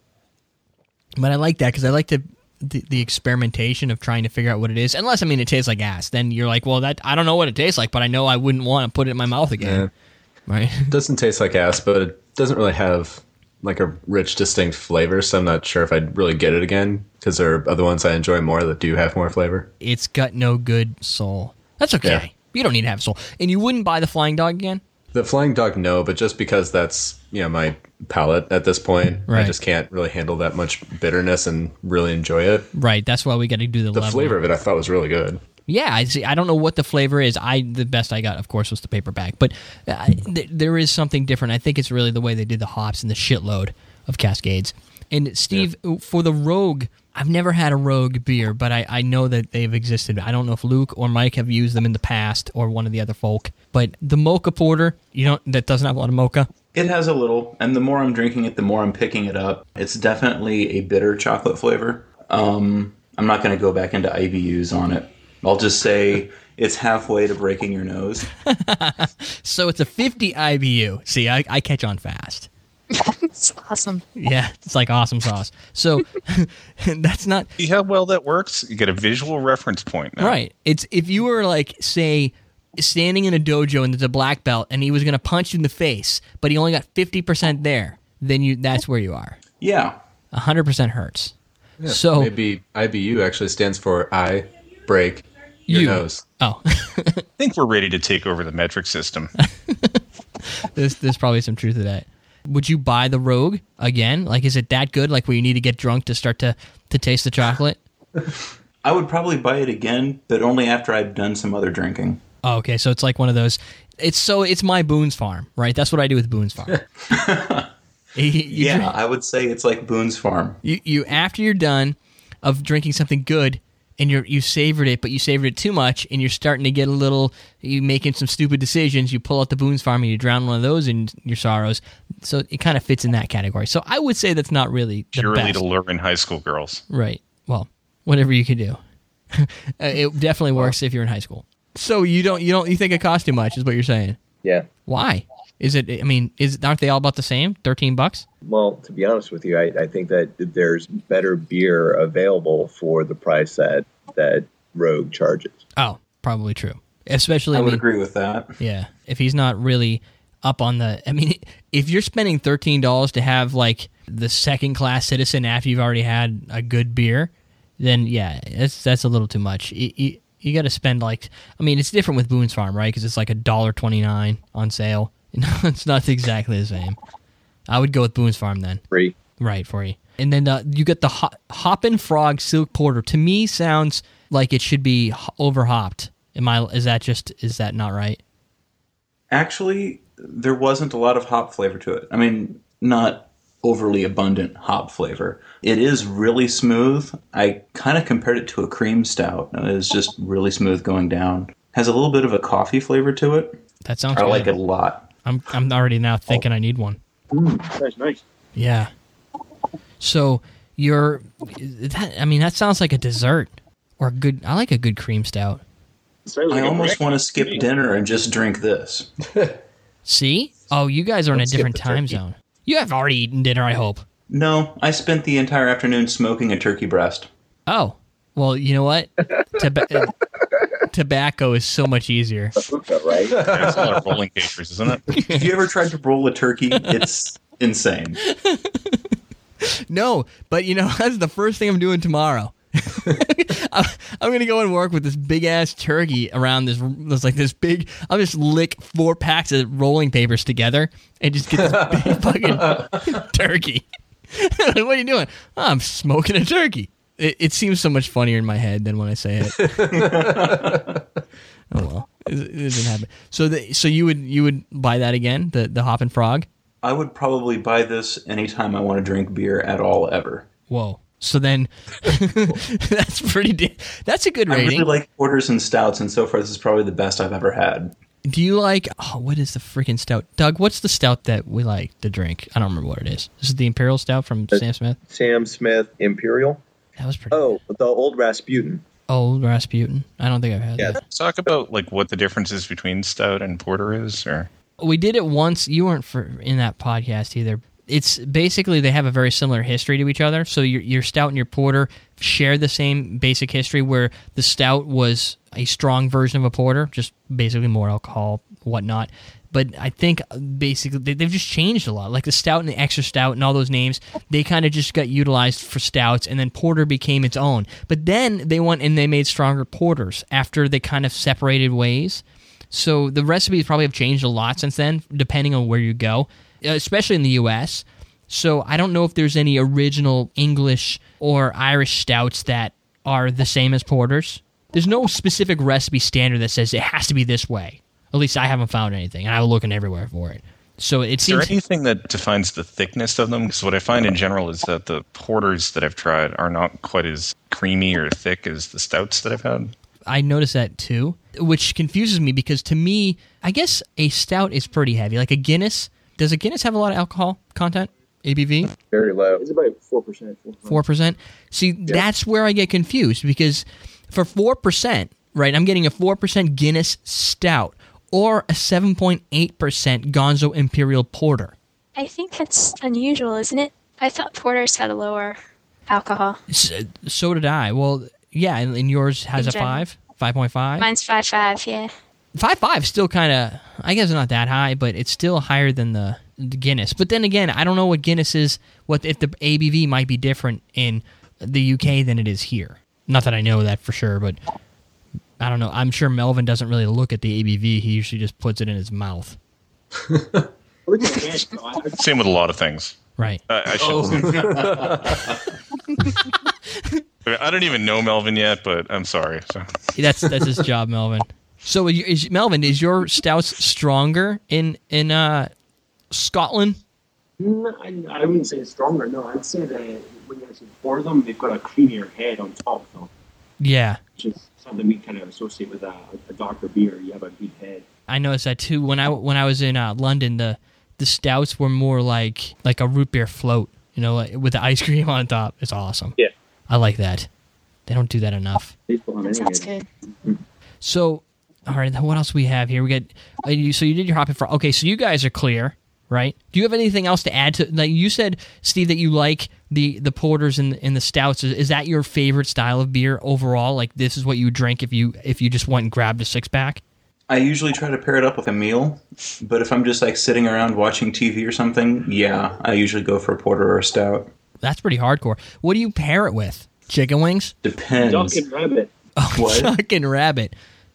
I like that because I like the experimentation of trying to figure out what it is. Unless, it tastes like ass. Then you're like, well, I don't know what it tastes like, but I know I wouldn't want to put it in my mouth again. Yeah. Right? It doesn't taste like ass, but it doesn't really have like a rich, distinct flavor, so I'm not sure if I'd really get it again, because there are other ones I enjoy more that do have more flavor. It's got no good soul. That's okay. Yeah. You don't need to have soul. And you wouldn't buy the Flying Dog again? The Flying Dog, no, but just because that's my palate at this point, right. I just can't really handle that much bitterness and really enjoy it. Right, that's why we got to do the level. Flavor of it I thought was really good. Yeah, I don't know what the flavor is. The best I got, of course, was the paperback. But there is something different. I think it's really the way they did the hops and the shitload of Cascades. And Steve, for the Rogue, I've never had a Rogue beer, but I know that they've existed. I don't know if Luke or Mike have used them in the past, or one of the other folk. But the Mocha Porter, that doesn't have a lot of mocha. It has a little, and the more I'm drinking it, the more I'm picking it up. It's definitely a bitter chocolate flavor. I'm not going to go back into IBUs on it. I'll just say it's halfway to breaking your nose. So it's a 50 IBU. See, I catch on fast. It's awesome. Yeah, it's like awesome sauce. So that's not... See how well that works? You get a visual reference point now. Right. It's if you were like, say, standing in a dojo and there's a black belt and he was going to punch you in the face, but he only got 50% there, then that's where you are. Yeah. 100% hurts. Yeah, so maybe IBU actually stands for I break your nose. Oh. I think we're ready to take over the metric system. There's probably some truth to that. Would you buy the Rogue again? Like, is it that good? Like, where you need to get drunk to start to taste the chocolate? I would probably buy it again, but only after I've done some other drinking. Oh, okay. So it's like one of those. It's my Boone's Farm, right? That's what I do with Boone's Farm. I would say it's like Boone's Farm. You after you're done of drinking something good, and you savored it, but you savored it too much, and you're starting to get a little, you making some stupid decisions, you pull out the Boone's Farm and you drown one of those in your sorrows. So it kind of fits in that category. So I would say that's not really the purely best. to lure in high school girls. Right. Well, whatever you can do. It definitely works if you're in high school. So you think it costs too much is what you're saying? Yeah. Why? Aren't they all about the same? $13? Well, to be honest with you, I think that there's better beer available for the price that Rogue charges. Oh, probably true. Especially, I would agree with that. Yeah. If he's not really up on the... if you're spending $13 to have, like, the second-class citizen after you've already had a good beer, then, yeah, that's a little too much. You got to spend, like... it's different with Boone's Farm, right? Because it's like $1.29 on sale. It's not exactly the same. I would go with Boone's Farm then. Free. Right, for you. And then you get the Hoppin' Frog Silk Porter. To me, sounds like it should be over-hopped. Is that not right? Actually, there wasn't a lot of hop flavor to it. Not overly abundant hop flavor. It is really smooth. I kind of compared it to a cream stout. It is just really smooth going down. Has a little bit of a coffee flavor to it. That sounds I good. like it a lot. I'm already now thinking I need one. That's nice. Yeah. So that sounds like a dessert or I like a good cream stout. I almost want to skip dinner and just drink this. See? Oh, you guys are in a different time zone. You have already eaten dinner, I hope. No, I spent the entire afternoon smoking a turkey breast. Oh, well, you know what? Tobacco is so much easier. Right? It's a lot of rolling papers, isn't it? Have you ever tried to roll a turkey? It's insane. No, but that's the first thing I'm doing tomorrow. I'm gonna go and work with this big ass turkey around this big. I'll just lick 4 packs of rolling papers together and just get this big fucking turkey. What are you doing? Oh, I'm smoking a turkey. It seems so much funnier in my head than when I say it. Oh well, it doesn't happen. So you would buy that again, the Hoppin' Frog? I would probably buy this anytime I want to drink beer at all ever. Whoa. So then, that's that's a good rating. I really like porters and stouts, and so far this is probably the best I've ever had. Do you like, what is the freaking stout? Doug, what's the stout that we like to drink? I don't remember what it is. This is the Imperial Stout from Sam Smith? Sam Smith Imperial. That was pretty good. The Old Rasputin. Old Rasputin? I don't think I've had that. Let's talk about what the differences between stout and porter is, or... We did it once. You weren't in that podcast either. It's basically they have a very similar history to each other. So your stout and your porter share the same basic history, where the stout was a strong version of a porter, just basically more alcohol, whatnot. But I think basically they've just changed a lot. Like the stout and the extra stout and all those names, they kind of just got utilized for stouts, and then porter became its own. But then they went and they made stronger porters after they kind of separated ways. So the recipes probably have changed a lot since then, depending on where you go, especially in the U.S. So I don't know if there's any original English or Irish stouts that are the same as porters. There's no specific recipe standard that says it has to be this way. At least I haven't found anything, and I'm looking everywhere for it. So it seems. Is there anything that defines the thickness of them? Because what I find in general is that the porters that I've tried are not quite as creamy or thick as the stouts that I've had. I noticed that too, which confuses me because to me, I guess a stout is pretty heavy. Like a Guinness. Does a Guinness have a lot of alcohol content? ABV? Very low. It's about 4%. 4%? See, That's where I get confused because for 4%, right, I'm getting a 4% Guinness stout or a 7.8% Gonzo Imperial Porter. I think that's unusual, isn't it? I thought porters had a lower alcohol. So did I. Well, yeah, and yours has a 5? 5.5? Mine's 5.5, yeah. 5.5 still kind of, I guess not that high, but it's still higher than the Guinness. But then again, I don't know what Guinness is, if the ABV might be different in the UK than it is here. Not that I know that for sure, but I don't know. I'm sure Melvin doesn't really look at the ABV. He usually just puts it in his mouth. Same with a lot of things. Right. I I don't even know Melvin yet, but I'm sorry. So. That's his job, Melvin. So, Melvin, is your stouts stronger in Scotland? No, I wouldn't say stronger. No, I'd say that when you actually pour them, they've got a creamier head on top, though. Yeah. Which is something we kind of associate with a darker beer. You have a good head. I noticed that too. When I was in London, the stouts were more like a root beer float, with the ice cream on top. It's awesome. Yeah. I like that. They don't do that enough. That sounds good. So, all right, what else we have here? We got so you did your Hoppin' Frog. Okay, so you guys are clear, right? Do you have anything else to add to? Like you said, Steve, that you like the porters and the stouts. Is that your favorite style of beer overall? Like this is what you would drink if you just went and grabbed a 6-pack? I usually try to pair it up with a meal, but if I'm just sitting around watching TV or something, yeah, I usually go for a porter or a stout. That's pretty hardcore. What do you pair it with? Chicken wings? Depends. Duck and rabbit. Oh, what? Duck and rabbit.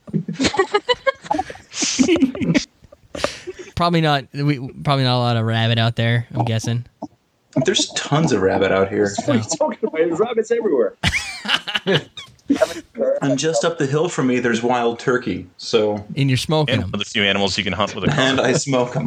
Probably not a lot of rabbit out there, I'm guessing. There's tons of rabbit out here. What are you talking about? There's rabbits everywhere. And just up the hill from me, there's wild turkey. So, and you're smoking them. One of the few animals you can hunt with a car. And I smoke them.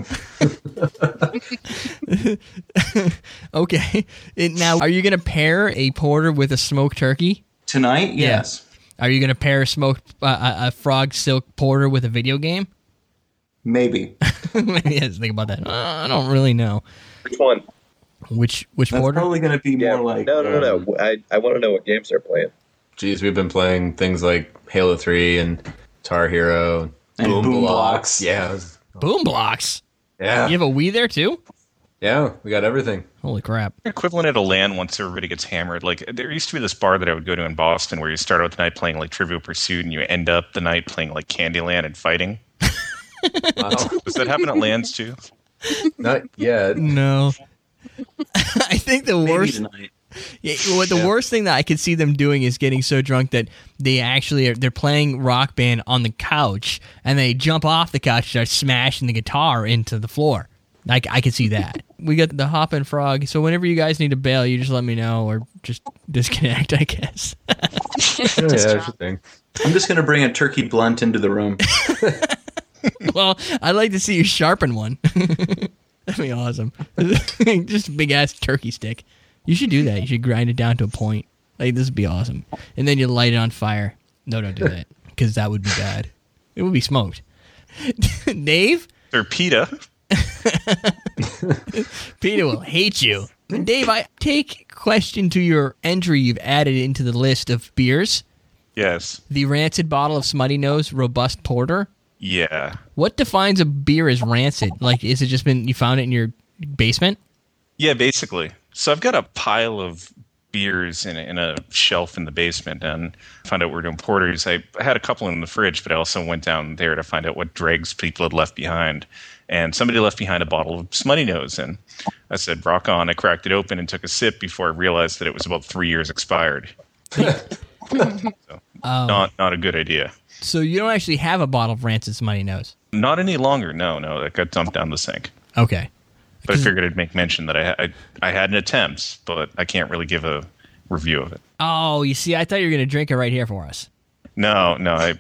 Okay. Now, are you going to pair a porter with a smoked turkey? Tonight, yes. Are you going to pair a frog silk porter with a video game? Maybe. Maybe I have to think about that. I don't really know. Which one? Which That's porter? probably going to be more like... No. I want to know what games they're playing. Geez, we've been playing things like Halo 3 and Guitar Hero and Boom Blocks. Yeah. Boom Blocks? Yeah. You have a Wii there too? Yeah, we got everything. Holy crap. Equivalent at a LAN once everybody gets hammered. There used to be this bar that I would go to in Boston where you start out the night playing Trivial Pursuit and you end up the night playing Candyland and fighting. Wow. Does that happen at LANs too? Not yet. No. I think the Maybe worst. tonight. Yeah, what the worst thing that I could see them doing is getting so drunk that they're playing Rock Band on the couch and they jump off the couch and start smashing the guitar into the floor. I could see that. We got the Hoppin' Frog, so whenever you guys need to bail, you just let me know or just disconnect, I guess. That's the thing. I'm just going to bring a turkey blunt into the room. Well, I'd like to see you sharpen one. That'd be awesome. Just a big ass turkey stick. You should do that. You should grind it down to a point. Like, this would be awesome. And then you light it on fire. No, don't do that. Because that would be bad. It would be smoked. Dave? Or PETA. PETA will hate you. Dave, I take question to your entry you've added into the list of beers. Yes. The rancid bottle of Smutty Nose Robust Porter. Yeah. What defines a beer as rancid? Like, is it just you found it in your basement? Yeah, basically. So I've got a pile of beers in a shelf in the basement, and I found out we're doing porters. I had a couple in the fridge, but I also went down there to find out what dregs people had left behind. And somebody left behind a bottle of Smutty Nose, and I said, rock on. I cracked it open and took a sip before I realized that it was about 3 years expired. Not a good idea. So you don't actually have a bottle of rancid Smutty Nose? Not any longer, no. That got dumped down the sink. Okay. But I figured I'd make mention that I had an attempt, but I can't really give a review of it. Oh, you see, I thought you were going to drink it right here for us. No.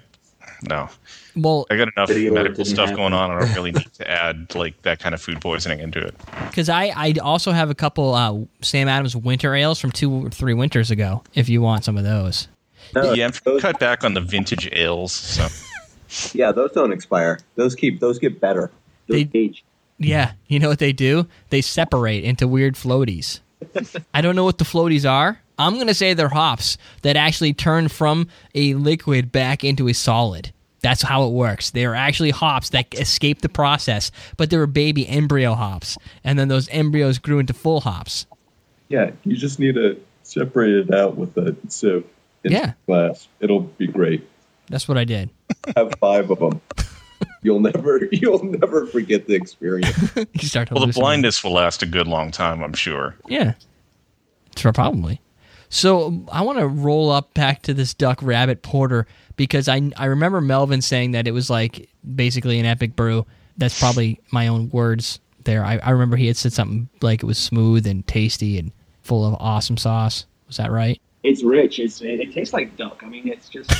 Well, I got enough Video medical didn't stuff happen. going on. I don't really need to add like that kind of food poisoning into it. because I also have a couple Sam Adams winter ales from 2 or 3 winters ago, if you want some of those. No, Yeah, I'm trying to cut back on the vintage ales. So yeah, those don't expire. Those get better. Those They- age. Yeah, you know what they do? They separate into weird floaties. I don't know what the floaties are. I'm going to say they're hops that actually turn from a liquid back into a solid. That's how it works. They are actually hops that escape the process, but they were baby embryo hops. And then those embryos grew into full hops. Yeah, you just need to separate it out with a sieve in Yeah. glass. It'll be great. That's what I did. Have 5 of them. You'll never forget the experience. You start to well, the hallucinate. blindness will last a good long time, I'm sure. Yeah. Sure, probably. So I want to roll up back to this Duck Rabbit Porter because I remember Melvin saying that it was like basically an epic brew. That's probably my own words there. I remember he had said something like it was smooth and tasty and full of awesome sauce. Was that right? It's rich. It tastes like duck. I mean, it's just.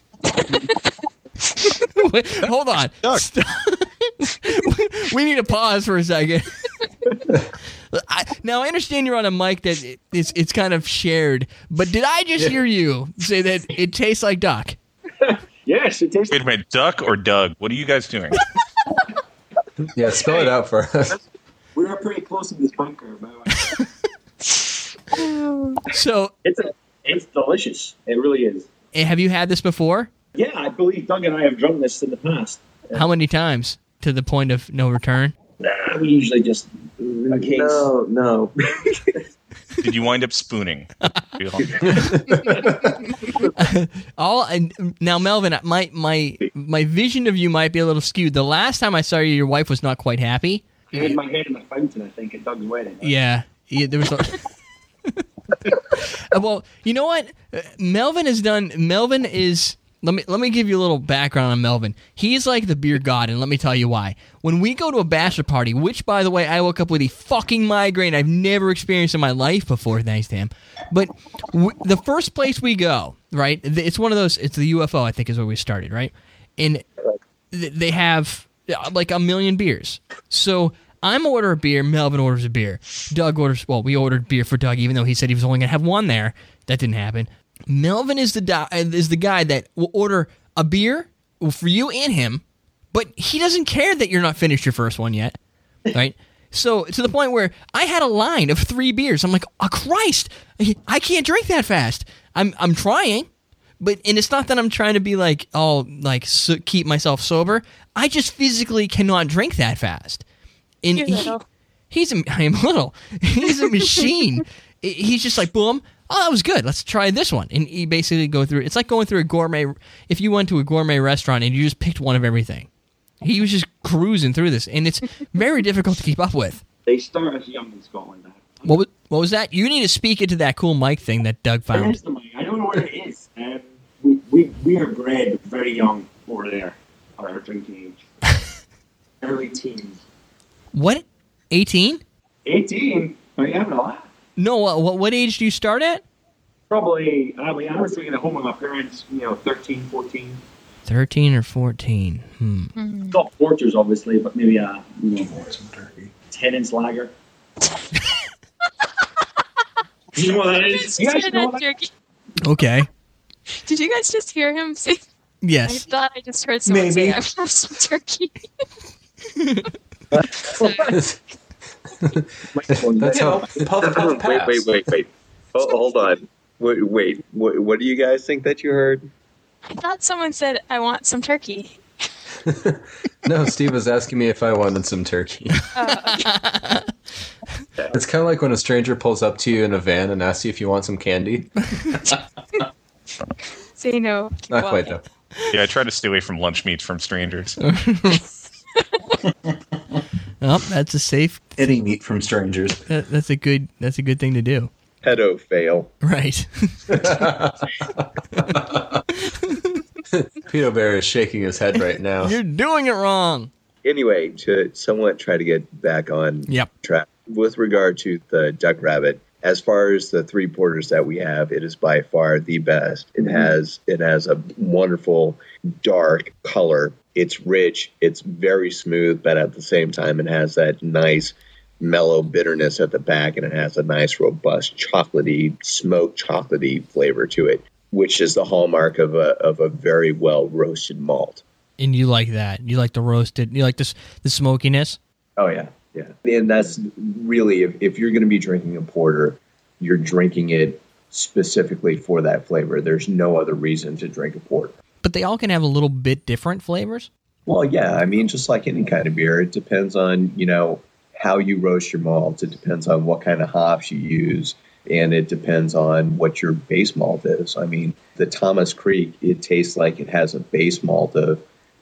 Wait, hold on. Stop. We need to pause for a second. Now, I understand you're on a mic that it's kind of shared, but did I just hear you say that it tastes like duck? Yes, it tastes. Wait a minute, Duck or Doug? What are you guys doing? Yeah, spell it out for us. We were pretty close to this bunker, but So, it's delicious. It really is. have you had this before? Yeah, I believe Doug and I have drunk this in the past. How many times to the point of no return? Nah, we usually just a case. No. Did you wind up spooning? Now, Melvin, my vision of you might be a little skewed. The last time I saw you, your wife was not quite happy. I had my head in the fountain, I think, at Doug's wedding. Yeah, there was. Well, you know what? Melvin is. Let me give you a little background on Melvin. He's like the beer god, and let me tell you why. When we go to a bachelor party, which, by the way, I woke up with a fucking migraine I've never experienced in my life before, thanks to him. But the first place we go, right, it's one of those, it's the UFO, I think is where we started, right? And they have like a million beers. So I'm ordering a beer, Melvin orders a beer. Doug orders, well, we ordered beer for Doug, even though he said he was only going to have one there. That didn't happen. Melvin is the guy that will order a beer for you and him, but he doesn't care that you're not finished your first one yet, right? So to the point where I had a line of 3 beers. I'm like, oh Christ, I can't drink that fast. I'm trying, and it's not that I'm trying to be like keep myself sober. I just physically cannot drink that fast. And You're little. I'm little. He's a machine. He's just like, boom. Oh, that was good. Let's try this one. And you basically go through, it's like going through a gourmet, if you went to a gourmet restaurant and you just picked one of everything. He was just cruising through this, and it's very difficult to keep up with. They start as young in Scotland. What was that? You need to speak into that cool mic thing that Doug found. Where's the mic? I don't know where it is. We are bred very young over there, our drinking age. Early teens. What? 18? 18? Are you having a laugh? No, what age do you start at? Probably, I was drinking at home with my parents, 13, 14. 13 or 14. Not porters, obviously, but maybe a 10-inch lager. You know what that is? You guys know that? Okay. Did you guys just hear him say? I Yes. thought I just heard someone say, "I want some turkey." That's how Puff passed. Wait. Hold on. Wait. What do you guys think that you heard? I thought someone said, "I want some turkey." No, Steve was asking me if I wanted some turkey. It's kind of like when a stranger pulls up to you in a van and asks you if you want some candy. Say no. Not quite, though. Yeah, I try to stay away from lunch meat from strangers. Well, that's a safe. Eating meat from strangers. That's a good thing to do. Pedo fail. Right. Pedo Bear is shaking his head right now. You're doing it wrong. Anyway, to somewhat try to get back on track with regard to the Duck Rabbit, as far as the three porters that we have, it is by far the best. It has a wonderful dark color. It's rich. It's very smooth, but at the same time, it has that nice mellow bitterness at the back, and it has a nice robust smoked chocolatey flavor to it, which is the hallmark of a very well roasted malt. And you like that? You like the roasted? You like the smokiness? Oh yeah. And that's really, if you're going to be drinking a porter, you're drinking it specifically for that flavor. There's no other reason to drink a porter. But they all can have a little bit different flavors? Well, yeah. I mean, just like any kind of beer, it depends on, how you roast your malt. It depends on what kind of hops you use. And it depends on what your base malt is. I mean, the Thomas Creek, it tastes like it has a base malt the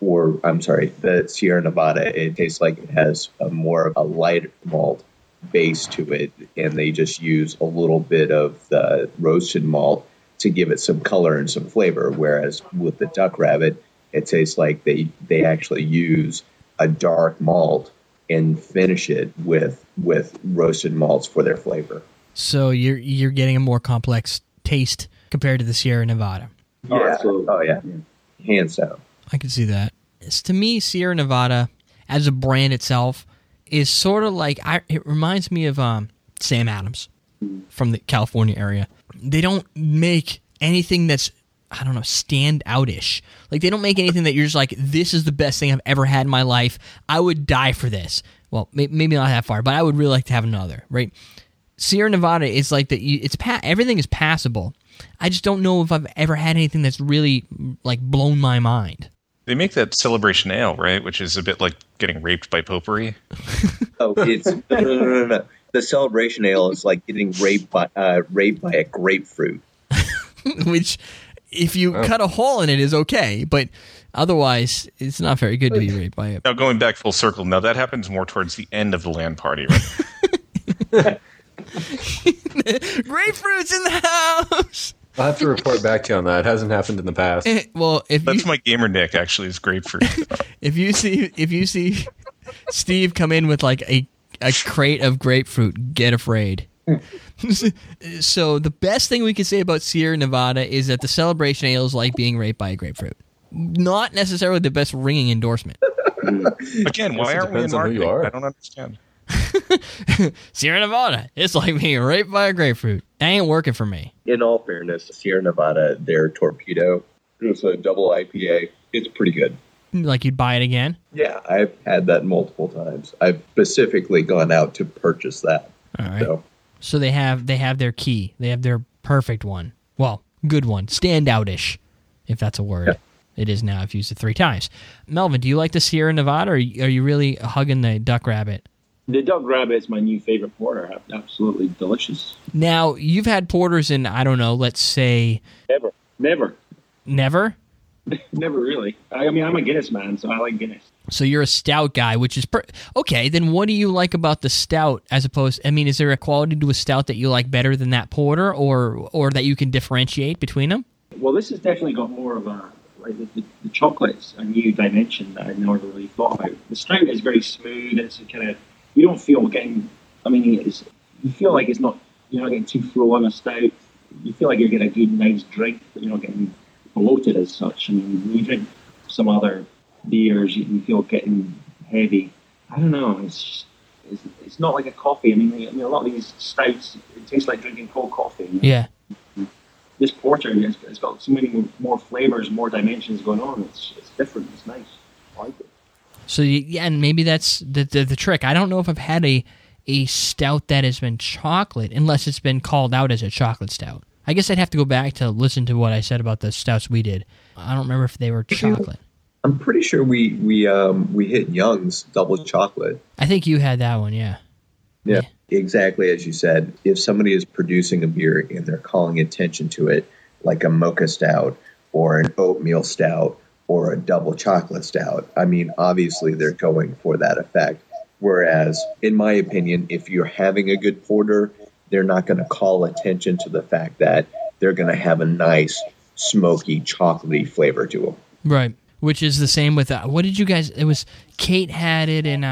Sierra Nevada, it tastes like it has more of a light malt base to it, and they just use a little bit of the roasted malt to give it some color and some flavor, whereas with the Duck Rabbit, it tastes like they actually use a dark malt and finish it with roasted malts for their flavor. So you're getting a more complex taste compared to the Sierra Nevada. Yeah. Oh, yeah. Hands down. I can see that. To me, Sierra Nevada, as a brand itself, is sort of like, it reminds me of Sam Adams from the California area. They don't make anything that's, I don't know, stand out-ish. Like, they don't make anything that you're just like, this is the best thing I've ever had in my life. I would die for this. Well, maybe not that far, but I would really like to have another, right? Sierra Nevada is like that. Everything is passable. I just don't know if I've ever had anything that's really like blown my mind. They make that Celebration Ale, right? Which is a bit like getting raped by potpourri. Oh, it's no. The Celebration Ale is like getting raped by a grapefruit. Which, if you cut a hole in it, is okay, but otherwise, it's not very good to be raped by it. Now, going back full circle, now that happens more towards the end of the LAN party, right? Grapefruits in the house! I'll have to report back to you on that. It hasn't happened in the past. Well, that's my gamer nick. Actually, is grapefruit. If you see Steve come in with like a crate of grapefruit, get afraid. So the best thing we can say about Sierra Nevada is that the Celebration Ale is like being raped by a grapefruit. Not necessarily the best ringing endorsement. Again, why aren't we in marketing? I don't understand. Sierra Nevada, it's like being raped by a grapefruit. That ain't working for me. In all fairness, Sierra Nevada, their Torpedo, it's a double IPA. It's pretty good. Like you'd buy it again? Yeah, I've had that multiple times. I've specifically gone out to purchase that. All right. So they have their key. They have their perfect one. Well, good one. Standout-ish, if that's a word. Yeah. It is now. I've used it 3 times. Melvin, do you like the Sierra Nevada, or are you really hugging the Duck Rabbit? The Duck Rabbit is my new favorite porter. Absolutely delicious. Now, you've had porters in, I don't know, let's say... Never. Never? Never really. I mean, I'm a Guinness man, so I like Guinness. So you're a stout guy, which is okay. Then what do you like about the stout as opposed? I mean, is there a quality to a stout that you like better than that porter, or that you can differentiate between them? Well, this has definitely got more of a like the chocolate's a new dimension that I never really thought about. The stout is very smooth. It's kind of you don't feel getting. I mean, you feel like it's not you're not getting too full on a stout. You feel like you're getting a good, nice drink, but you're not getting bloated as such. I mean, when you drink some other beers, you feel getting heavy. I don't know. It's not like a coffee. I mean, a lot of these stouts, it tastes like drinking cold coffee. You know? Yeah. This porter has got so many more flavors, more dimensions going on. It's different. It's nice. I like it. So yeah, and maybe that's the trick. I don't know if I've had a stout that has been chocolate, unless it's been called out as a chocolate stout. I guess I'd have to go back to listen to what I said about the stouts we did. I don't remember if they were chocolate. I'm pretty sure we hit Young's double chocolate. I think you had that one, yeah. Yeah, exactly as you said. If somebody is producing a beer and they're calling attention to it, like a mocha stout or an oatmeal stout or a double chocolate stout, I mean, obviously they're going for that effect. Whereas, in my opinion, if you're having a good porter, they're not going to call attention to the fact that they're going to have a nice, smoky, chocolatey flavor to them. Right. Which is the same with, what did you guys, it was, Kate had it in,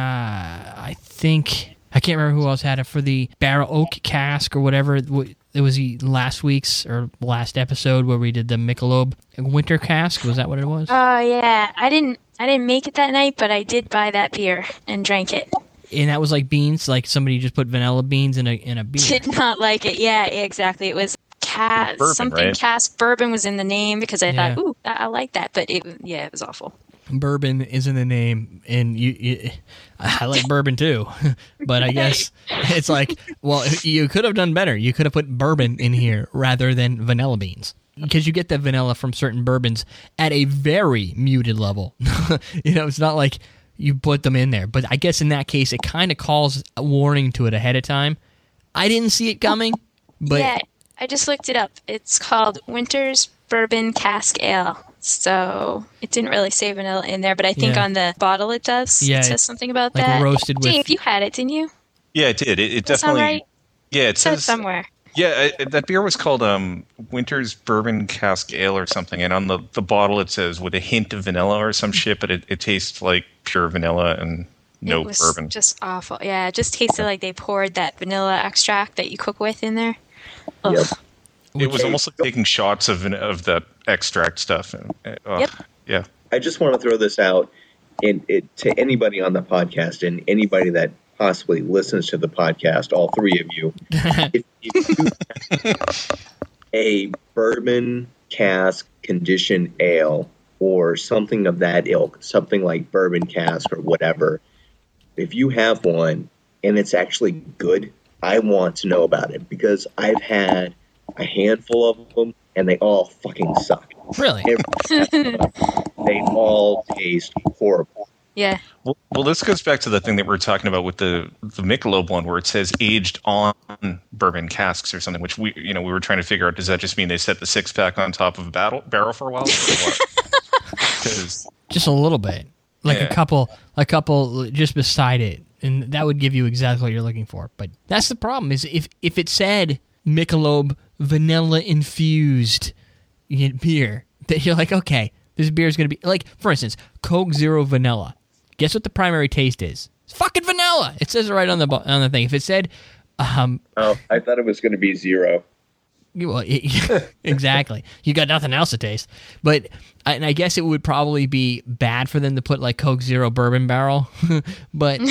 I think, I can't remember who else had it for the Barrel Oak cask or whatever. It was last week's or last episode where we did the Michelob winter cask. Was that what it was? Oh, yeah. I didn't make it that night, but I did buy that beer and drank it. And that was like beans, like somebody just put vanilla beans in a beer. Did not like it. Yeah, exactly. It was Bourbon, cask. Bourbon was in the name because I thought, ooh, I like that. But it was awful. Bourbon is in the name, and I like bourbon too. But I guess it's like, well, you could have done better. You could have put bourbon in here rather than vanilla beans. Because you get the vanilla from certain bourbons at a very muted level. It's not like you put them in there. But I guess in that case, it kind of calls a warning to it ahead of time. I didn't see it coming, but... Yeah, I just looked it up. It's called Winter's Bourbon Cask Ale. So it didn't really say vanilla in there, but I think on the bottle it does. Yeah, it says something about like that. Roasted with... Dave, you had it, didn't you? Yeah, it did. It That sound definitely... right? Yeah, it said says... somewhere. Yeah, that beer was called Winter's Bourbon Cask Ale or something, and on the bottle it says with a hint of vanilla or some shit, but it tastes like pure vanilla and no it was bourbon. Just awful. Yeah, it just tasted like they poured that vanilla extract that you cook with in there. Ugh. Yep. It was almost like taking shots of that extract stuff. Yep. Yeah. I just want to throw this out to anybody on the podcast and anybody that possibly listens to the podcast, all three of you. If you have a bourbon cask conditioned ale or something of that ilk, something like bourbon cask or whatever, if you have one and it's actually good, I want to know about it because I've had a handful of them and they all fucking suck. Really? They all taste horrible. Yeah. Well, this goes back to the thing that we were talking about with the Michelob one, where it says aged on bourbon casks or something. Which we were trying to figure out. Does that just mean they set the 6-pack on top of a barrel for a while? Or what? Just a little bit, like a couple just beside it, and that would give you exactly what you're looking for. But that's the problem: is if it said Michelob vanilla infused beer, that you're like, okay, this beer is going to be like, for instance, Coke Zero Vanilla. Guess what the primary taste is? It's fucking vanilla. It says it right on the thing. If it said, I thought it was going to be zero. Well, exactly. You got nothing else to taste. But and I guess it would probably be bad for them to put like Coke Zero Bourbon Barrel. But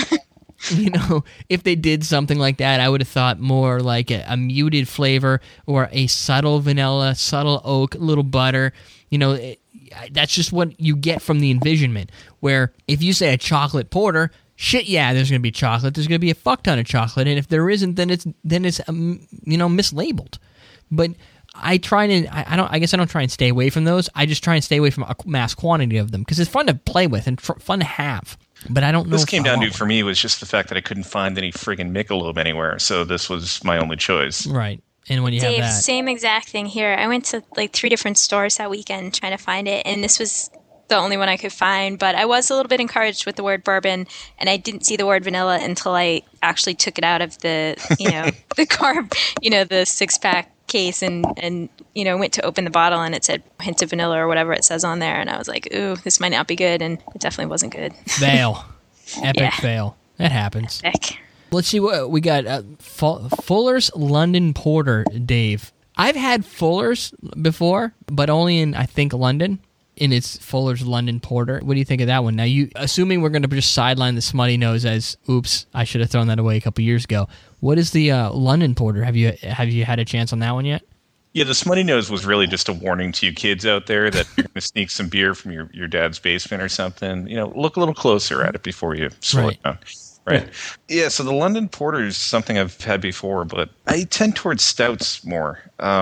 if they did something like that, I would have thought more like a muted flavor or a subtle vanilla, subtle oak, little butter. That's just what you get from the envisionment. Where if you say a chocolate porter, shit, yeah, there's going to be chocolate. There's going to be a fuck ton of chocolate, and if there isn't, then it's mislabeled. But I try to. I guess I don't try and stay away from those. I just try and stay away from a mass quantity of them because it's fun to play with and fun to have. But I don't know. This came down to, for me, was just the fact that I couldn't find any friggin' Michelob anywhere. So this was my only choice. Right. And when you Dave, have that, same exact thing here. I went to like 3 different stores that weekend trying to find it, and this was the only one I could find. But I was a little bit encouraged with the word bourbon, and I didn't see the word vanilla until I actually took it out of the, the carb, the 6-pack case and went to open the bottle, and it said hint of vanilla or whatever it says on there, and I was like, ooh, this might not be good, and it definitely wasn't good. fail. Epic fail. That happens. Heck. Let's see what we got. Fuller's London Porter, Dave. I've had Fuller's before, but only in, I think, London. And it's Fuller's London Porter. What do you think of that one? Now, assuming we're going to just sideline the Smutty Nose as, oops, I should have thrown that away a couple years ago. What is the London Porter? Have you had a chance on that one yet? Yeah, the Smutty Nose was really just a warning to you kids out there that you're going to sneak some beer from your dad's basement or something. Look a little closer at it before you slow it down. Right. Yeah, so the London Porter is something I've had before, but I tend towards stouts more.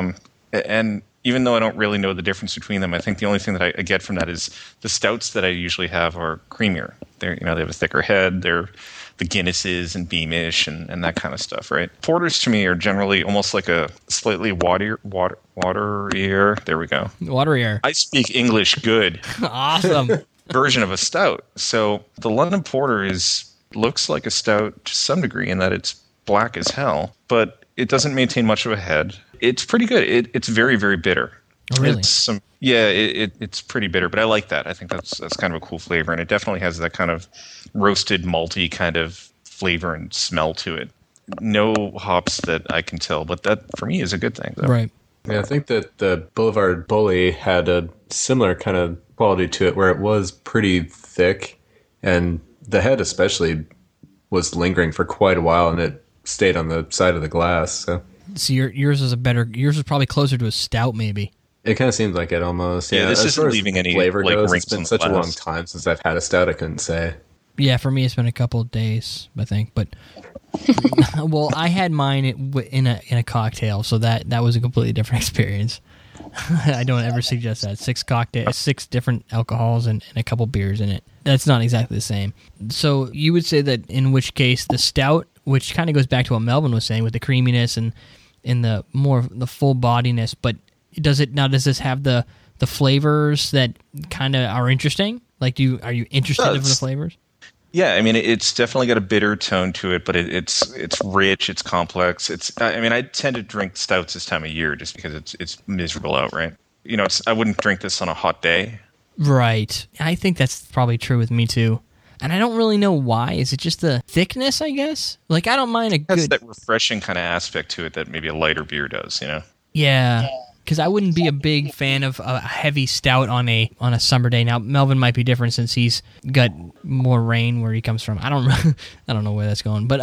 And even though I don't really know the difference between them, I think the only thing that I get from that is the stouts that I usually have are creamier. They have a thicker head. They're the Guinnesses and Beamish and that kind of stuff, right? Porters to me are generally almost like a slightly waterier. There we go. Waterier. I speak English good. Awesome. Version of a stout. So the London Porter looks like a stout to some degree in that it's black as hell, but it doesn't maintain much of a head. It's pretty good. It's very, very bitter. Oh, really? It's pretty bitter, but I like that. I think that's kind of a cool flavor, and it definitely has that kind of roasted, malty kind of flavor and smell to it. No hops that I can tell, but that for me is a good thing, though. Right. Yeah, I think that the Boulevard Bully had a similar kind of quality to it, where it was pretty thick, and the head especially was lingering for quite a while, and it stayed on the side of the glass. So yours was probably closer to a stout, maybe. It kind of seems like it almost. Yeah, this as isn't far as leaving any flavor goes, rings it's been on the such a long glass. time since I've had a stout, I couldn't say. Yeah, for me it's been a couple of days, I think. But well, I had mine in a cocktail, so that was a completely different experience. I don't ever suggest that. 6 different alcohols and a couple beers in it. That's not exactly the same. So you would say that in which case the stout, which kind of goes back to what Melvin was saying with the creaminess and the more the full bodiness, but does this have the flavors that kind of are interesting? Like, are you interested in the flavors? Yeah, I mean, it's definitely got a bitter tone to it, but it's rich, it's complex. I tend to drink stouts this time of year just because it's miserable out, right? I wouldn't drink this on a hot day. Right. I think that's probably true with me too. And I don't really know why. Is it just the thickness, I guess? Like, I don't mind It has that refreshing kind of aspect to it that maybe a lighter beer does, Yeah. Because I wouldn't be a big fan of a heavy stout on a summer day. Now Melvin might be different since he's got more rain where he comes from. I don't know where that's going, but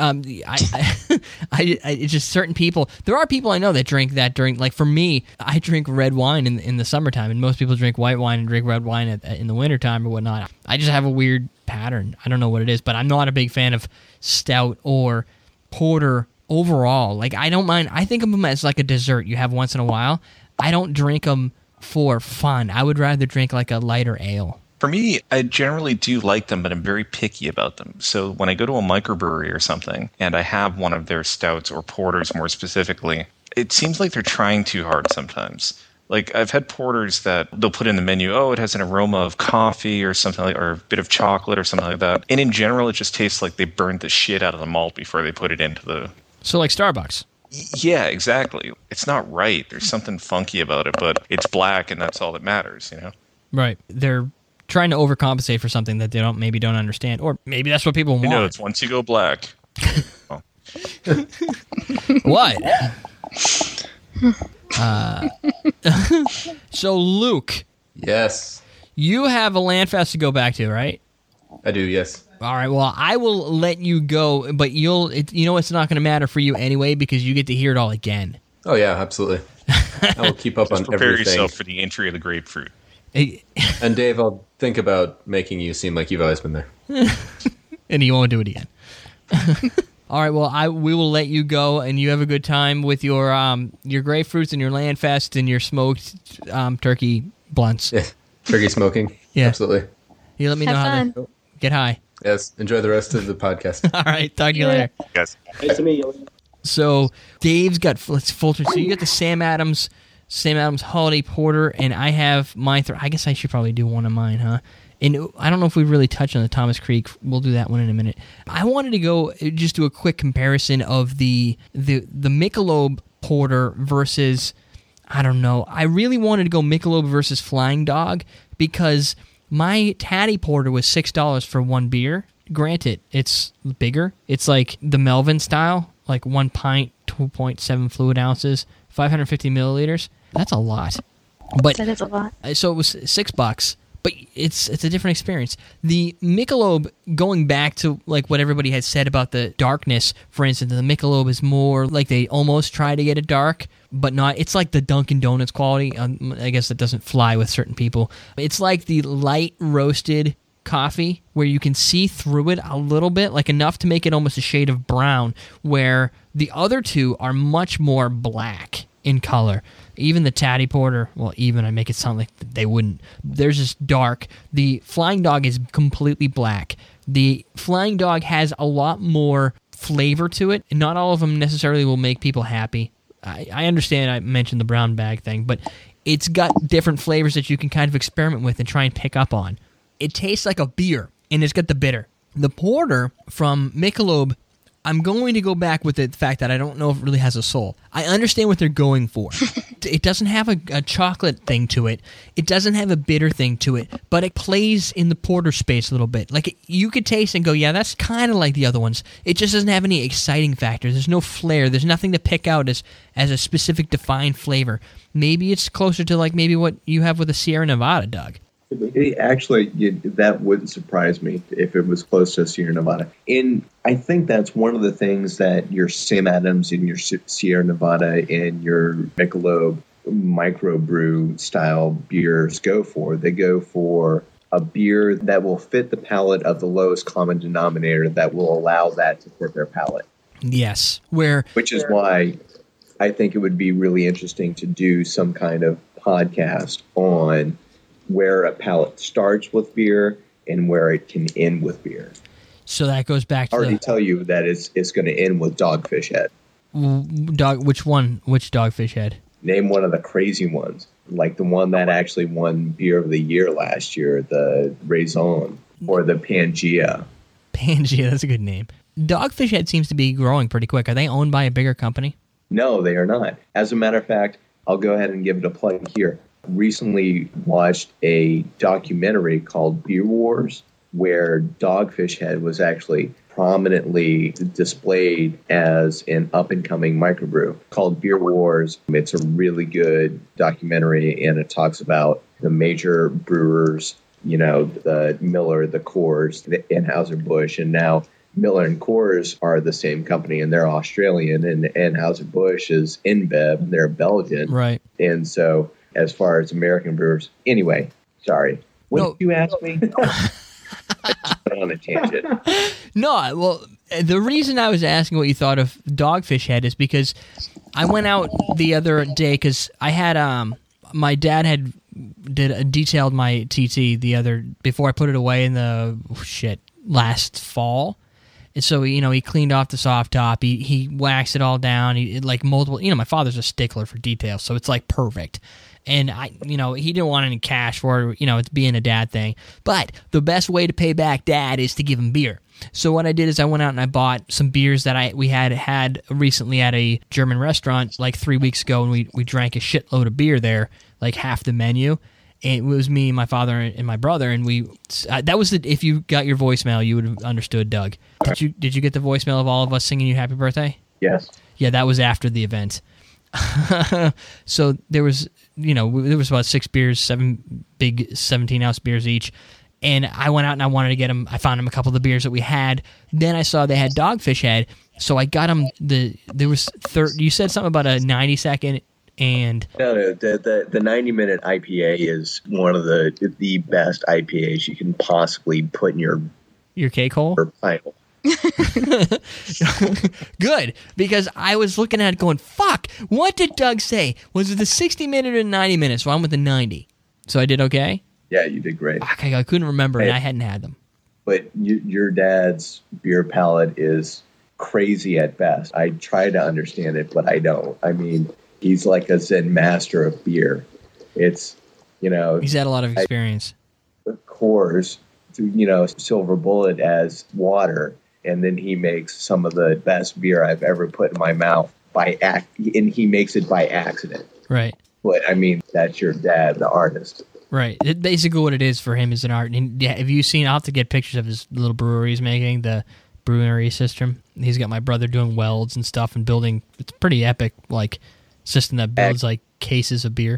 it's just certain people. There are people I know that drink that during, like for me, I drink red wine in the summertime, and most people drink white wine and drink red wine in the wintertime or whatnot. I just have a weird pattern. I don't know what it is, but I'm not a big fan of stout or porter overall. Like, I don't mind. I think of them as like a dessert you have once in a while. I don't drink them for fun. I would rather drink like a lighter ale. For me, I generally do like them, but I'm very picky about them. So when I go to a microbrewery or something and I have one of their stouts or porters more specifically, it seems like they're trying too hard sometimes. Like, I've had porters that they'll put in the menu, it has an aroma of coffee or something or a bit of chocolate or something like that. And in general, it just tastes like they burned the shit out of the malt before they put it into the... So like Starbucks. Yeah, exactly. It's not right. There's something funky about it, but it's black, and that's all that matters, Right. They're trying to overcompensate for something that they don't understand, or maybe that's what people want. It's once you go black. Oh. What? So, Luke. Yes. You have a Landfest to go back to, right? I do, yes. All right, well, I will let you go, but it's not going to matter for you anyway because you get to hear it all again. Oh, yeah, absolutely. I will keep up on everything. Prepare yourself for the entry of the grapefruit. And Dave, I'll think about making you seem like you've always been there. And you won't do it again. All right, well, we will let you go, and you have a good time with your grapefruits and your Landfest and your smoked turkey blunts. Yeah, turkey smoking. Yeah. Absolutely. You let me know how to get high. Yes, enjoy the rest of the podcast. All right, talk to you later. Yes. Nice to meet you. So Dave's got, let's filter. So you got the Sam Adams Holiday Porter, and I have mine. I guess I should probably do one of mine, huh? And I don't know if we really touched on the Thomas Creek. We'll do that one in a minute. I wanted to go just do a quick comparison of the Michelob Porter versus, I don't know. I really wanted to go Michelob versus Flying Dog because my Tatty Porter was $6 for one beer. Granted, it's bigger. It's like the Melvin style, like 1 pint, 2.7 fluid ounces, 550 milliliters. That's a lot. But that is a lot. So it was $6. But it's a different experience. The Michelob, going back to like what everybody had said about the darkness, for instance, the Michelob is more like they almost try to get it dark, but not. It's like the Dunkin' Donuts quality. I guess that doesn't fly with certain people. It's like the light roasted coffee where you can see through it a little bit, like enough to make it almost a shade of brown, where the other two are much more black in color. Even the Tatty Porter, well, I make it sound like they wouldn't. They're just dark. The Flying Dog is completely black. The Flying Dog has a lot more flavor to it, and not all of them necessarily will make people happy. I understand I mentioned the brown bag thing, but it's got different flavors that you can kind of experiment with and try and pick up on. It tastes like a beer, and it's got the bitter. The Porter from Michelob, I'm going to go back with the fact that I don't know if it really has a soul. I understand what they're going for. It doesn't have a chocolate thing to it. It doesn't have a bitter thing to it, but it plays in the porter space a little bit. Like, you could taste and go, yeah, that's kind of like the other ones. It just doesn't have any exciting factors. There's no flair. There's nothing to pick out as a specific defined flavor. Maybe it's closer to like maybe what you have with a Sierra Nevada, Doug. Actually, that wouldn't surprise me if it was close to Sierra Nevada. And I think that's one of the things that your Sam Adams and your Sierra Nevada and your Michelob microbrew style beers go for. They go for a beer that will fit the palate of the lowest common denominator that will allow that to fit their palate. Yes. Which is why I think it would be really interesting to do some kind of podcast on where a palate starts with beer and where it can end with beer. So that goes back to I already tell you that it's going to end with Dogfish Head. Which one? Which Dogfish Head? Name one of the crazy ones, like the one that actually won Beer of the Year last year, the Raison or the Pangea. Pangea, that's a good name. Dogfish Head seems to be growing pretty quick. Are they owned by a bigger company? No, they are not. As a matter of fact, I'll go ahead and give it a plug here. Recently watched a documentary called Beer Wars, where Dogfish Head was actually prominently displayed as an up-and-coming microbrew called Beer Wars. It's a really good documentary, and it talks about the major brewers, the Miller, the Coors, the Anheuser-Busch, and now Miller and Coors are the same company, and they're Australian, and Anheuser-Busch is InBev, they're Belgian. Right. And so as far as American brewers. Anyway, sorry. What did you ask me? On a tangent. No, well, the reason I was asking what you thought of Dogfish Head is because I went out the other day because I had my dad had detailed my TT before I put it away in the last fall. And so, he cleaned off the soft top. He waxed it all down. He like multiple. My father's a stickler for details, so it's like perfect. And he didn't want any cash for it. It's being a dad thing. But the best way to pay back dad is to give him beer. So what I did is I went out and I bought some beers that we had recently at a German restaurant like 3 weeks ago, and we drank a shitload of beer there, like half the menu. And it was me, my father, and my brother, and that was if you got your voicemail, you would have understood, Doug. Did you get the voicemail of all of us singing you happy birthday? Yes. Yeah, that was after the event. So there was about 6 beers, 7 big 17-ounce beers each. And I went out and I wanted to get them. I found them a couple of the beers that we had. Then I saw they had Dogfish Head. So I got them. You said something about a 90-second and... No, the 90-minute IPA is one of the best IPAs you can possibly put in your cake hole? Or pint hole. Good, because I was looking at it going, fuck, what did Doug say? Was it the 60-minute or 90 minutes? So I'm with the 90. So I did okay? Yeah, you did great. Okay, I couldn't remember, and I hadn't had them. But your dad's beer palate is crazy at best. I try to understand it, but I don't. I mean, he's like a Zen master of beer. It's, he's had a lot of experience. Coors, Silver Bullet as water, and then he makes some of the best beer I've ever put in my mouth and he makes it by accident. Right. But I mean, that's your dad, the artist. Right. Basically what it is for him is an art. And yeah, have you seen, I'll have to get pictures of his little brewery he's making, the brewery system. He's got my brother doing welds and stuff and building, it's pretty epic, like, system that builds, like, cases of beer.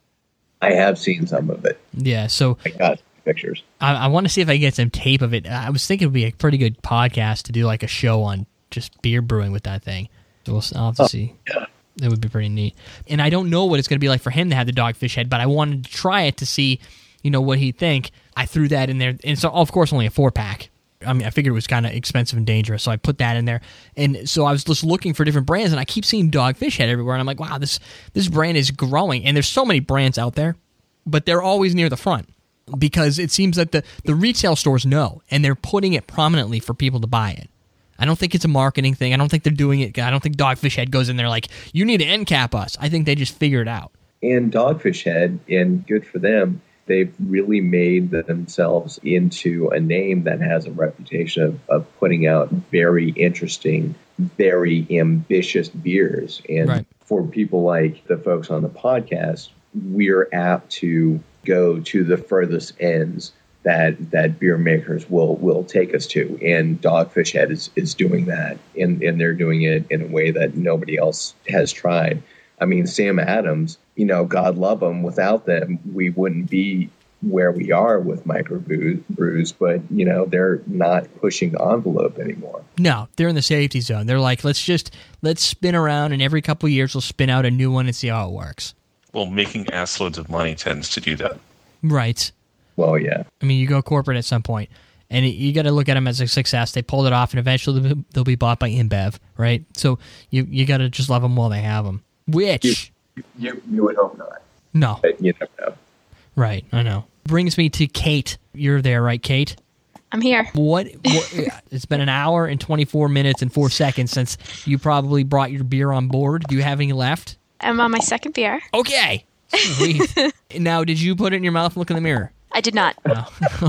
I have seen some of it. Yeah, so I got pictures. I want to see if I can get some tape of it. I was thinking it would be a pretty good podcast to do, like, a show on just beer brewing with that thing. So I'll have to see. Yeah. That would be pretty neat. And I don't know what it's going to be like for him to have the Dogfish Head, but I wanted to try it to see, what he'd think. I threw that in there. And so, of course, only a 4-pack. I mean, I figured it was kind of expensive and dangerous, so I put that in there. And so I was just looking for different brands, and I keep seeing Dogfish Head everywhere. And I'm like, wow, this brand is growing. And there's so many brands out there, but they're always near the front because it seems that the retail stores know, and they're putting it prominently for people to buy it. I don't think it's a marketing thing. I don't think they're doing it. I don't think Dogfish Head goes in there like, you need to end cap us. I think they just figure it out. And Dogfish Head, and good for them, they've really made themselves into a name that has a reputation of putting out very interesting, very ambitious beers. And right. For people like the folks on the podcast, we're apt to go to the furthest ends that beer makers will take us to. And Dogfish Head is doing that. And they're doing it in a way that nobody else has tried. I mean, Sam Adams, God love them. Without them, we wouldn't be where we are with microbrews, but, they're not pushing the envelope anymore. No, they're in the safety zone. They're like, let's spin around, and every couple of years we'll spin out a new one and see how it works. Well, making assloads of money tends to do that. Right. Well, yeah. I mean, you go corporate at some point, and you got to look at them as a success. They pulled it off, and eventually they'll be bought by InBev, right? So you got to just love them while they have them. Which you would hope not. No, But you never know. Right, I know. Brings me to Kate. You're there, right, Kate? I'm here. What it's been an hour and 24 minutes and 4 seconds since you probably brought your beer on board. Do you have any left? I'm on my second beer. Okay. Sweet. Now, did you put it in your mouth and look in the mirror? I did not. No.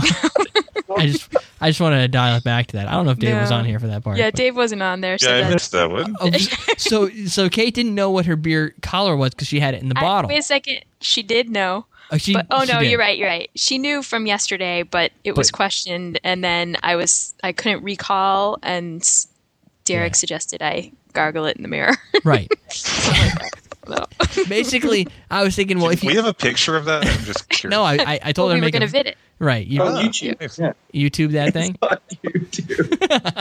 I just wanted to dial it back to that. I don't know if Dave was on here for that part. Yeah, Dave wasn't on there. So Yeah, I missed that one. So Kate didn't know what her beer color was because she had it in the bottle. Wait a second. She did know. She no, did. you're right. She knew from yesterday, but it was questioned, and then I couldn't recall, and Derek suggested I gargle it in the mirror. Right. No. Basically, I was thinking, well, if we have a picture of that, I'm just curious. No, I told her to we were make going to vid it. Right. YouTube. Yeah. YouTube that thing? On YouTube.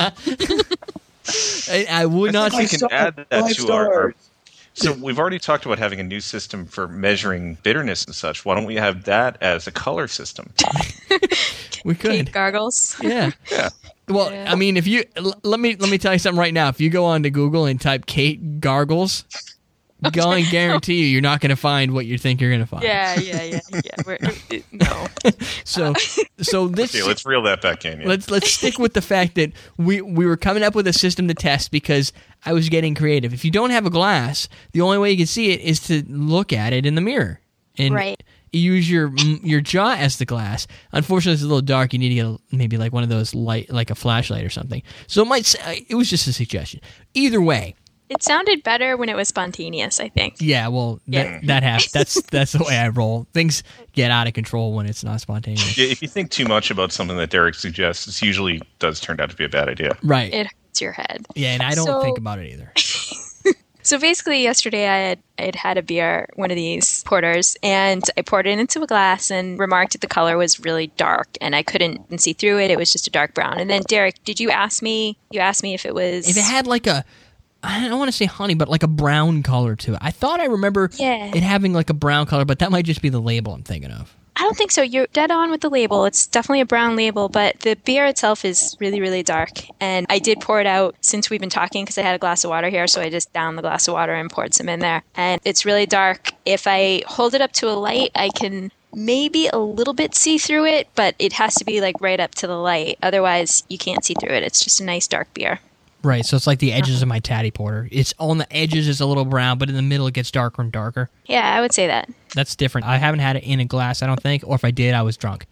I would not I think we can add that to our. stars. So we've already talked about having a new system for measuring bitterness and such. Why don't we have that as a color system? We could. Kate gargles. Yeah. Yeah. Well, Yeah. I mean, if you let me tell you something right now. If you go on to Google and type Kate gargles, go and guarantee you're not going to find what you think you're going to find. Yeah. No. So this. Okay, let's reel that back in. Yeah. Let's stick with the fact that we were coming up with a system to test because I was getting creative. If you don't have a glass, the only way you can see it is to look at it in the mirror and Right. use your jaw as the glass. Unfortunately, it's a little dark. You need to get maybe like one of those light, like a flashlight or something. So it was just a suggestion. Either way. It sounded better when it was spontaneous, I think. Yeah, well, that happens. That's the way I roll. Things get out of control when it's not spontaneous. Yeah, if you think too much about something that Derek suggests, it usually does turn out to be a bad idea. Right. It hurts your head. Yeah, and I don't think about it either. So basically, yesterday I had a beer, one of these porters, and I poured it into a glass and remarked that the color was really dark, and I couldn't see through it. It was just a dark brown. And then, Derek, did you ask me? You asked me if it was... If it had like a... I don't want to say honey, but like a brown color to it. I thought I remember it having like a brown color, but that might just be the label I'm thinking of. I don't think so. You're dead on with the label. It's definitely a brown label, but the beer itself is really, really dark. And I did pour it out since we've been talking because I had a glass of water here, so I just downed the glass of water and poured some in there. And it's really dark. If I hold it up to a light, I can maybe a little bit see through it, but it has to be like right up to the light. Otherwise, you can't see through it. It's just a nice dark beer. Right, so it's like the edges of my Tatty Porter. It's on the edges, it's a little brown, but in the middle it gets darker and darker. Yeah, I would say that. That's different. I haven't had it in a glass, I don't think, or if I did, I was drunk.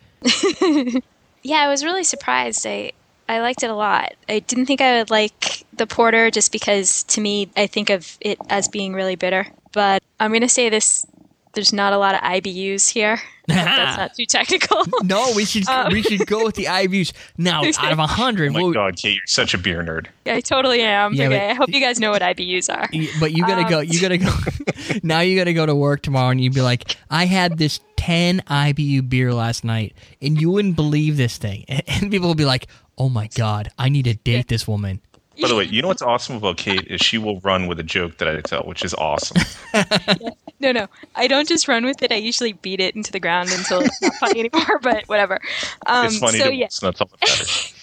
Yeah, I was really surprised. I liked it a lot. I didn't think I would like the porter just because, to me, I think of it as being really bitter. But I'm going to say this, there's not a lot of IBUs here. That's not too technical. No, we should go with the IBUs. Now, out of 100... Oh my God, Kate, you're such a beer nerd. I totally am. Yeah, okay, I hope you guys know what IBUs are. But you gotta go. Now you gotta go to work tomorrow, and you'd be like, "I had this 10 IBU beer last night, and you wouldn't believe this thing." And people will be like, "Oh my God, I need to date this woman." By the way, you know what's awesome about Kate is she will run with a joke that I tell, which is awesome. No. I don't just run with it. I usually beat it into the ground until it's not funny anymore, but whatever. It's funny to us, and that's all that matters.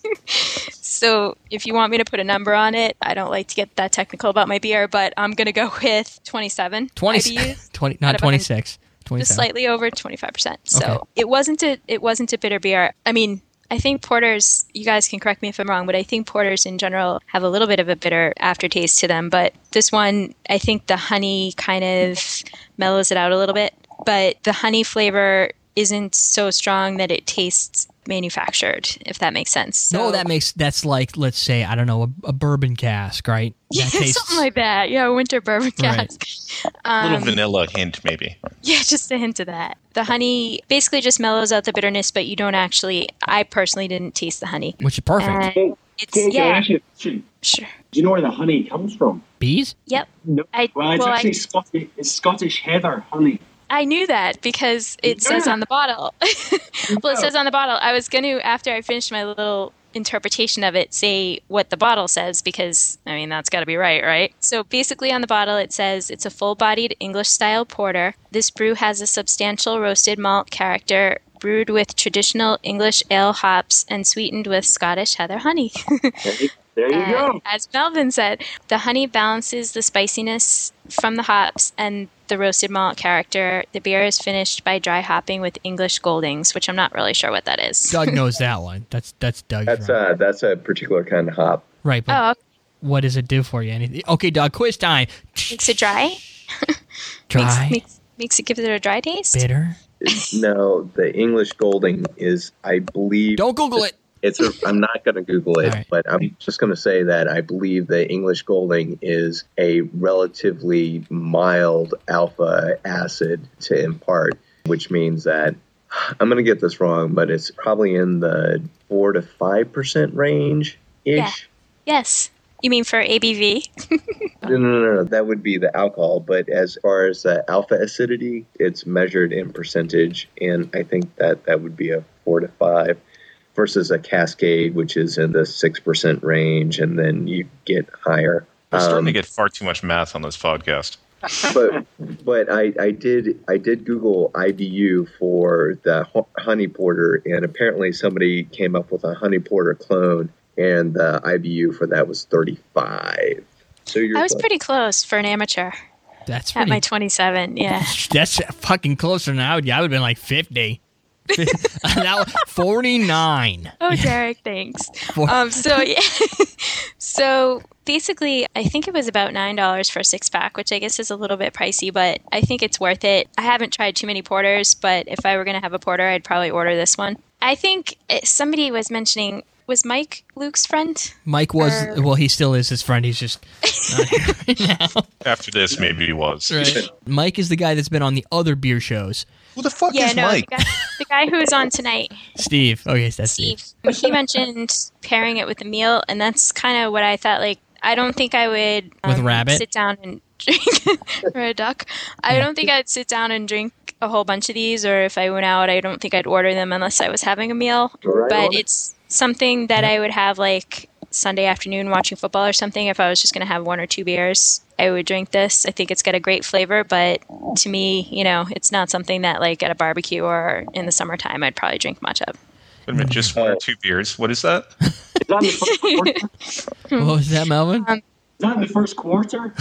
So if you want me to put a number on it, I don't like to get that technical about my beer, but I'm going to go with 27 IBUs. Not 26. 27. Just slightly over 25%. So Okay. it wasn't a bitter beer. I mean, I think porters, you guys can correct me if I'm wrong, but I think porters in general have a little bit of a bitter aftertaste to them. But this one, I think the honey kind of mellows it out a little bit. But the honey flavor isn't so strong that it tastes manufactured, if that makes sense. So, No, that's like, let's say, I don't know, a bourbon cask, right? Yeah, That tastes- something like that. Yeah, winter bourbon Right. cask. Little vanilla hint, maybe. Yeah, just a hint of that. The honey basically just mellows out the bitterness, but you don't actually, I personally didn't taste the honey. which is perfect. And it's, Can I yeah, ask you a question? sure. Do you know where the honey comes from? Bees? Yep. No. Well, it's actually Scottish. It's Scottish heather honey. I knew that because it says on the bottle. Well, it says on the bottle. I was going to, after I finished my little interpretation of it, say what the bottle says because, I mean, that's got to be right? So basically on the bottle it says it's a full-bodied English-style porter. This brew has a substantial roasted malt character, brewed with traditional English ale hops and sweetened with Scottish heather honey. There you go. As Melvin said, the honey balances the spiciness from the hops and the roasted malt character. The beer is finished by dry hopping with English Goldings, which I'm not really sure what that is. Doug knows that one. That's Doug's That's a particular kind of hop. right. But Oh, okay. what does it do for you? Anything? Okay, Doug, quiz time. Makes it dry? Dry, Makes it give it a dry taste? bitter. No, the English Golding is, I believe. Don't Google it. I'm not going to Google it, All right. but I'm just going to say that I believe the English Golding is a relatively mild alpha acid to impart, which means that I'm going to get this wrong, but it's probably in the 4 to 5% range ish. Yeah. Yes. You mean for ABV? No. That would be the alcohol, but as far as the alpha acidity, it's measured in percentage, and I think that would be a 4 to 5. Versus a Cascade, which is in the 6% range, and then you get higher. We're starting to get far too much math on this podcast. But I did Google IBU for the honey porter, and apparently somebody came up with a honey porter clone, and the IBU for that was 35. So I was pretty close for an amateur That's at pretty, my 27. Yeah. That's fucking closer than I would. I would have been like 50. Now 49. Oh, Derek, thanks. For- So yeah. So basically, I think it was about $9 for a 6-pack, which I guess is a little bit pricey, but I think it's worth it. I haven't tried too many porters, but if I were going to have a porter, I'd probably order this one. I think somebody was mentioning, was Mike Luke's friend? Mike was, well, he still is his friend. He's just not here right now. After this, maybe he was. Right. Mike is the guy that's been on the other beer shows. Who the fuck Yeah, is no, Mike? the guy who's on tonight. Steve. Okay, that's Steve. He mentioned pairing it with a meal, and that's kind of what I thought. Like, I don't think I would With rabbit? sit down and drink or a duck. I don't think I'd sit down and drink a whole bunch of these, or if I went out, I don't think I'd order them unless I was having a meal. Right But on. it's something that I would have like Sunday afternoon watching football or something. If I was just going to have 1 or 2 beers, I would drink this. I think it's got a great flavor, but to me, it's not something that like at a barbecue or in the summertime I'd probably drink much of. Wait a minute, just 1 or 2 beers. What is that? Is that the first one? What was that, Melvin? that in the first quarter?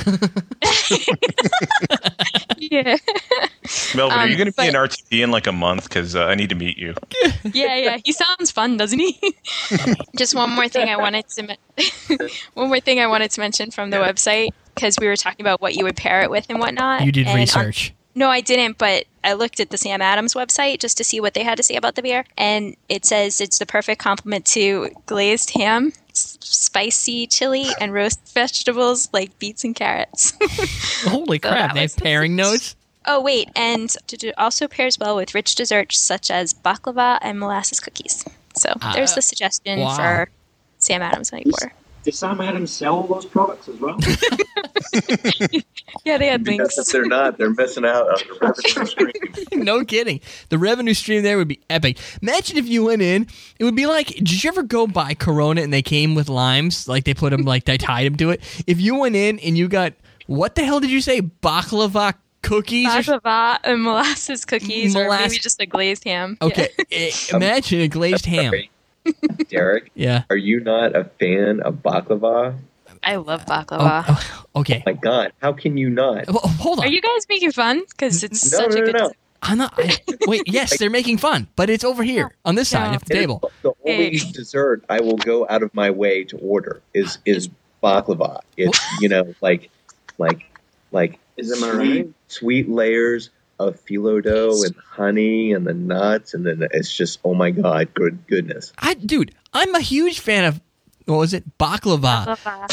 Yeah. Melvin, are you going to be but- in RTP in like a month? Because I need to meet you. Yeah. He sounds fun, doesn't he? Just one more thing I wanted to mention from the website, because we were talking about what you would pair it with and whatnot. You did and research. No, I didn't, but I looked at the Sam Adams website just to see what they had to say about the beer, and it says it's the perfect complement to glazed ham, spicy chili, and roast vegetables like beets and carrots. Holy So crap! that They have was- pairing notes. Oh, wait, and it also pairs well with rich desserts such as baklava and molasses cookies. So there's the suggestion wow. for Sam Adams Honey Porter. Did Sam Adams sell those products as well? Yeah, they had Because links. if they're not, they're missing out on the revenue stream. No kidding. The revenue stream there would be epic. Imagine if you went in, it would be like, did you ever go buy Corona and they came with limes? Like they put them, like they tied them to it. If you went in and you got, what the hell did you say? Baklava cookies? Baklava and molasses cookies, or Molasses- maybe just a glazed ham. Okay. Imagine a glazed ham. Sorry. Derek, Yeah. are you not a fan of baklava? I love baklava. Oh, okay. My God, how can you not? Well, hold on. Are you guys making fun? Because it's No, such a good. no. I'm not. Wait, yes, they're making fun, but it's over here on this side No. of the table. The only Hey. dessert I will go out of my way to order is baklava. It's like Is it right? sweet layers of phyllo dough and honey and the nuts, and then it's just, oh my God, goodness. Dude, I'm a huge fan of, what was it? Baklava.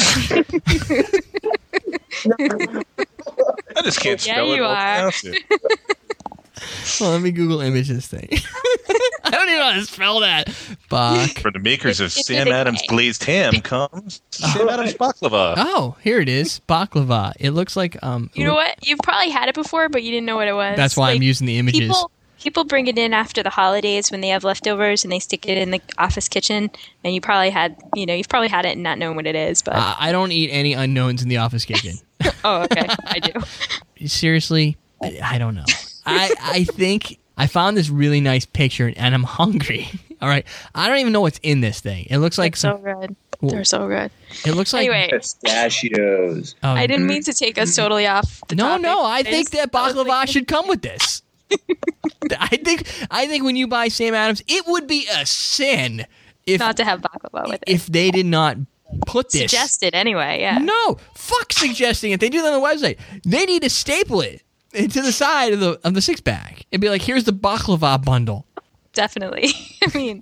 I just can't Yeah, spell it you or are. pronounce it. Well, let me Google image this thing. I don't even know how to spell that. Bak. For the makers of It's Sam with a Adams K. glazed ham comes Sam Adams baklava. Oh, here it is. Baklava. It looks like You know what? You've probably had it before, but you didn't know what it was. That's why I'm using the images. People bring it in after the holidays when they have leftovers, and they stick it in the office kitchen. And you've probably had it and not known what it is. But I don't eat any unknowns in the office kitchen. oh, okay, I do. Seriously, I don't know. I think I found this really nice picture and I'm hungry. All right, I don't even know what's in this thing. It looks like It's so good. They're so good. It looks like Anyway, Pistachios. Oh, I didn't mean to take us totally off the topic. No, I think that was baklava like- should come with this. I think when you buy Sam Adams, it would be a sin if not to have baklava with it. if they did not put this. Suggested anyway, yeah. No, fuck suggesting it. They do that on the website. They need to staple it to the side of the six pack and be like, "Here's the baklava bundle." Definitely. I mean,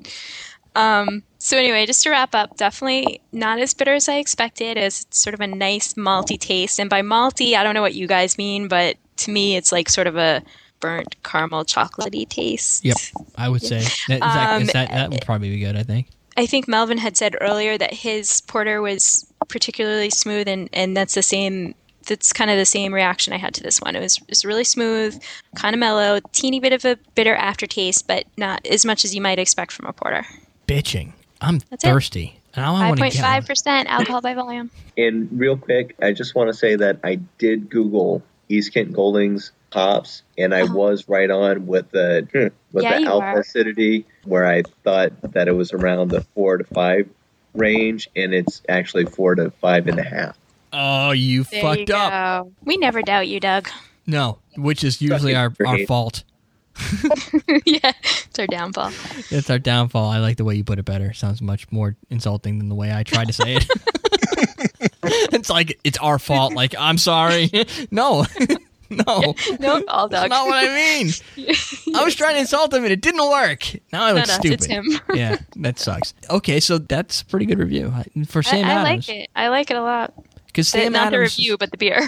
so anyway, just to wrap up, definitely not as bitter as I expected. It's sort of a nice malty taste, and by malty, I don't know what you guys mean, but to me, it's like sort of a burnt caramel chocolatey taste. Yep, I would say that would probably be good. I think. I think Melvin had said earlier that his porter was particularly smooth, and that's the same. That's kind of the same reaction I had to this one. It was really smooth, kind of mellow, teeny bit of a bitter aftertaste, but not as much as you might expect from a porter. Bitching. I'm That's it. thirsty. Now I want to get one. 5.5% alcohol by volume. And real quick, I just want to say that I did Google East Kent Goldings hops, and I was right on with the Yeah, you alpha are. acidity, where I thought that it was around the 4 to 5 range, and it's actually 4 to 5.5. Oh, you There fucked you up. go. We never doubt you, Doug. No, which is usually our Right. fault. Yeah, it's our downfall. It's our downfall. I like the way you put it better. Sounds much more insulting than the way I tried to say it. It's like it's our fault. Like, I'm sorry. No. No. No, all That's Doug. not what I mean. I was trying to insult him and it didn't work. Now I look Not us, stupid. it's him. Yeah, that sucks. Okay, so that's a pretty good review for Sam I Adams. like it. I like it a lot. Because Sam Not the Adams, review, but the beer.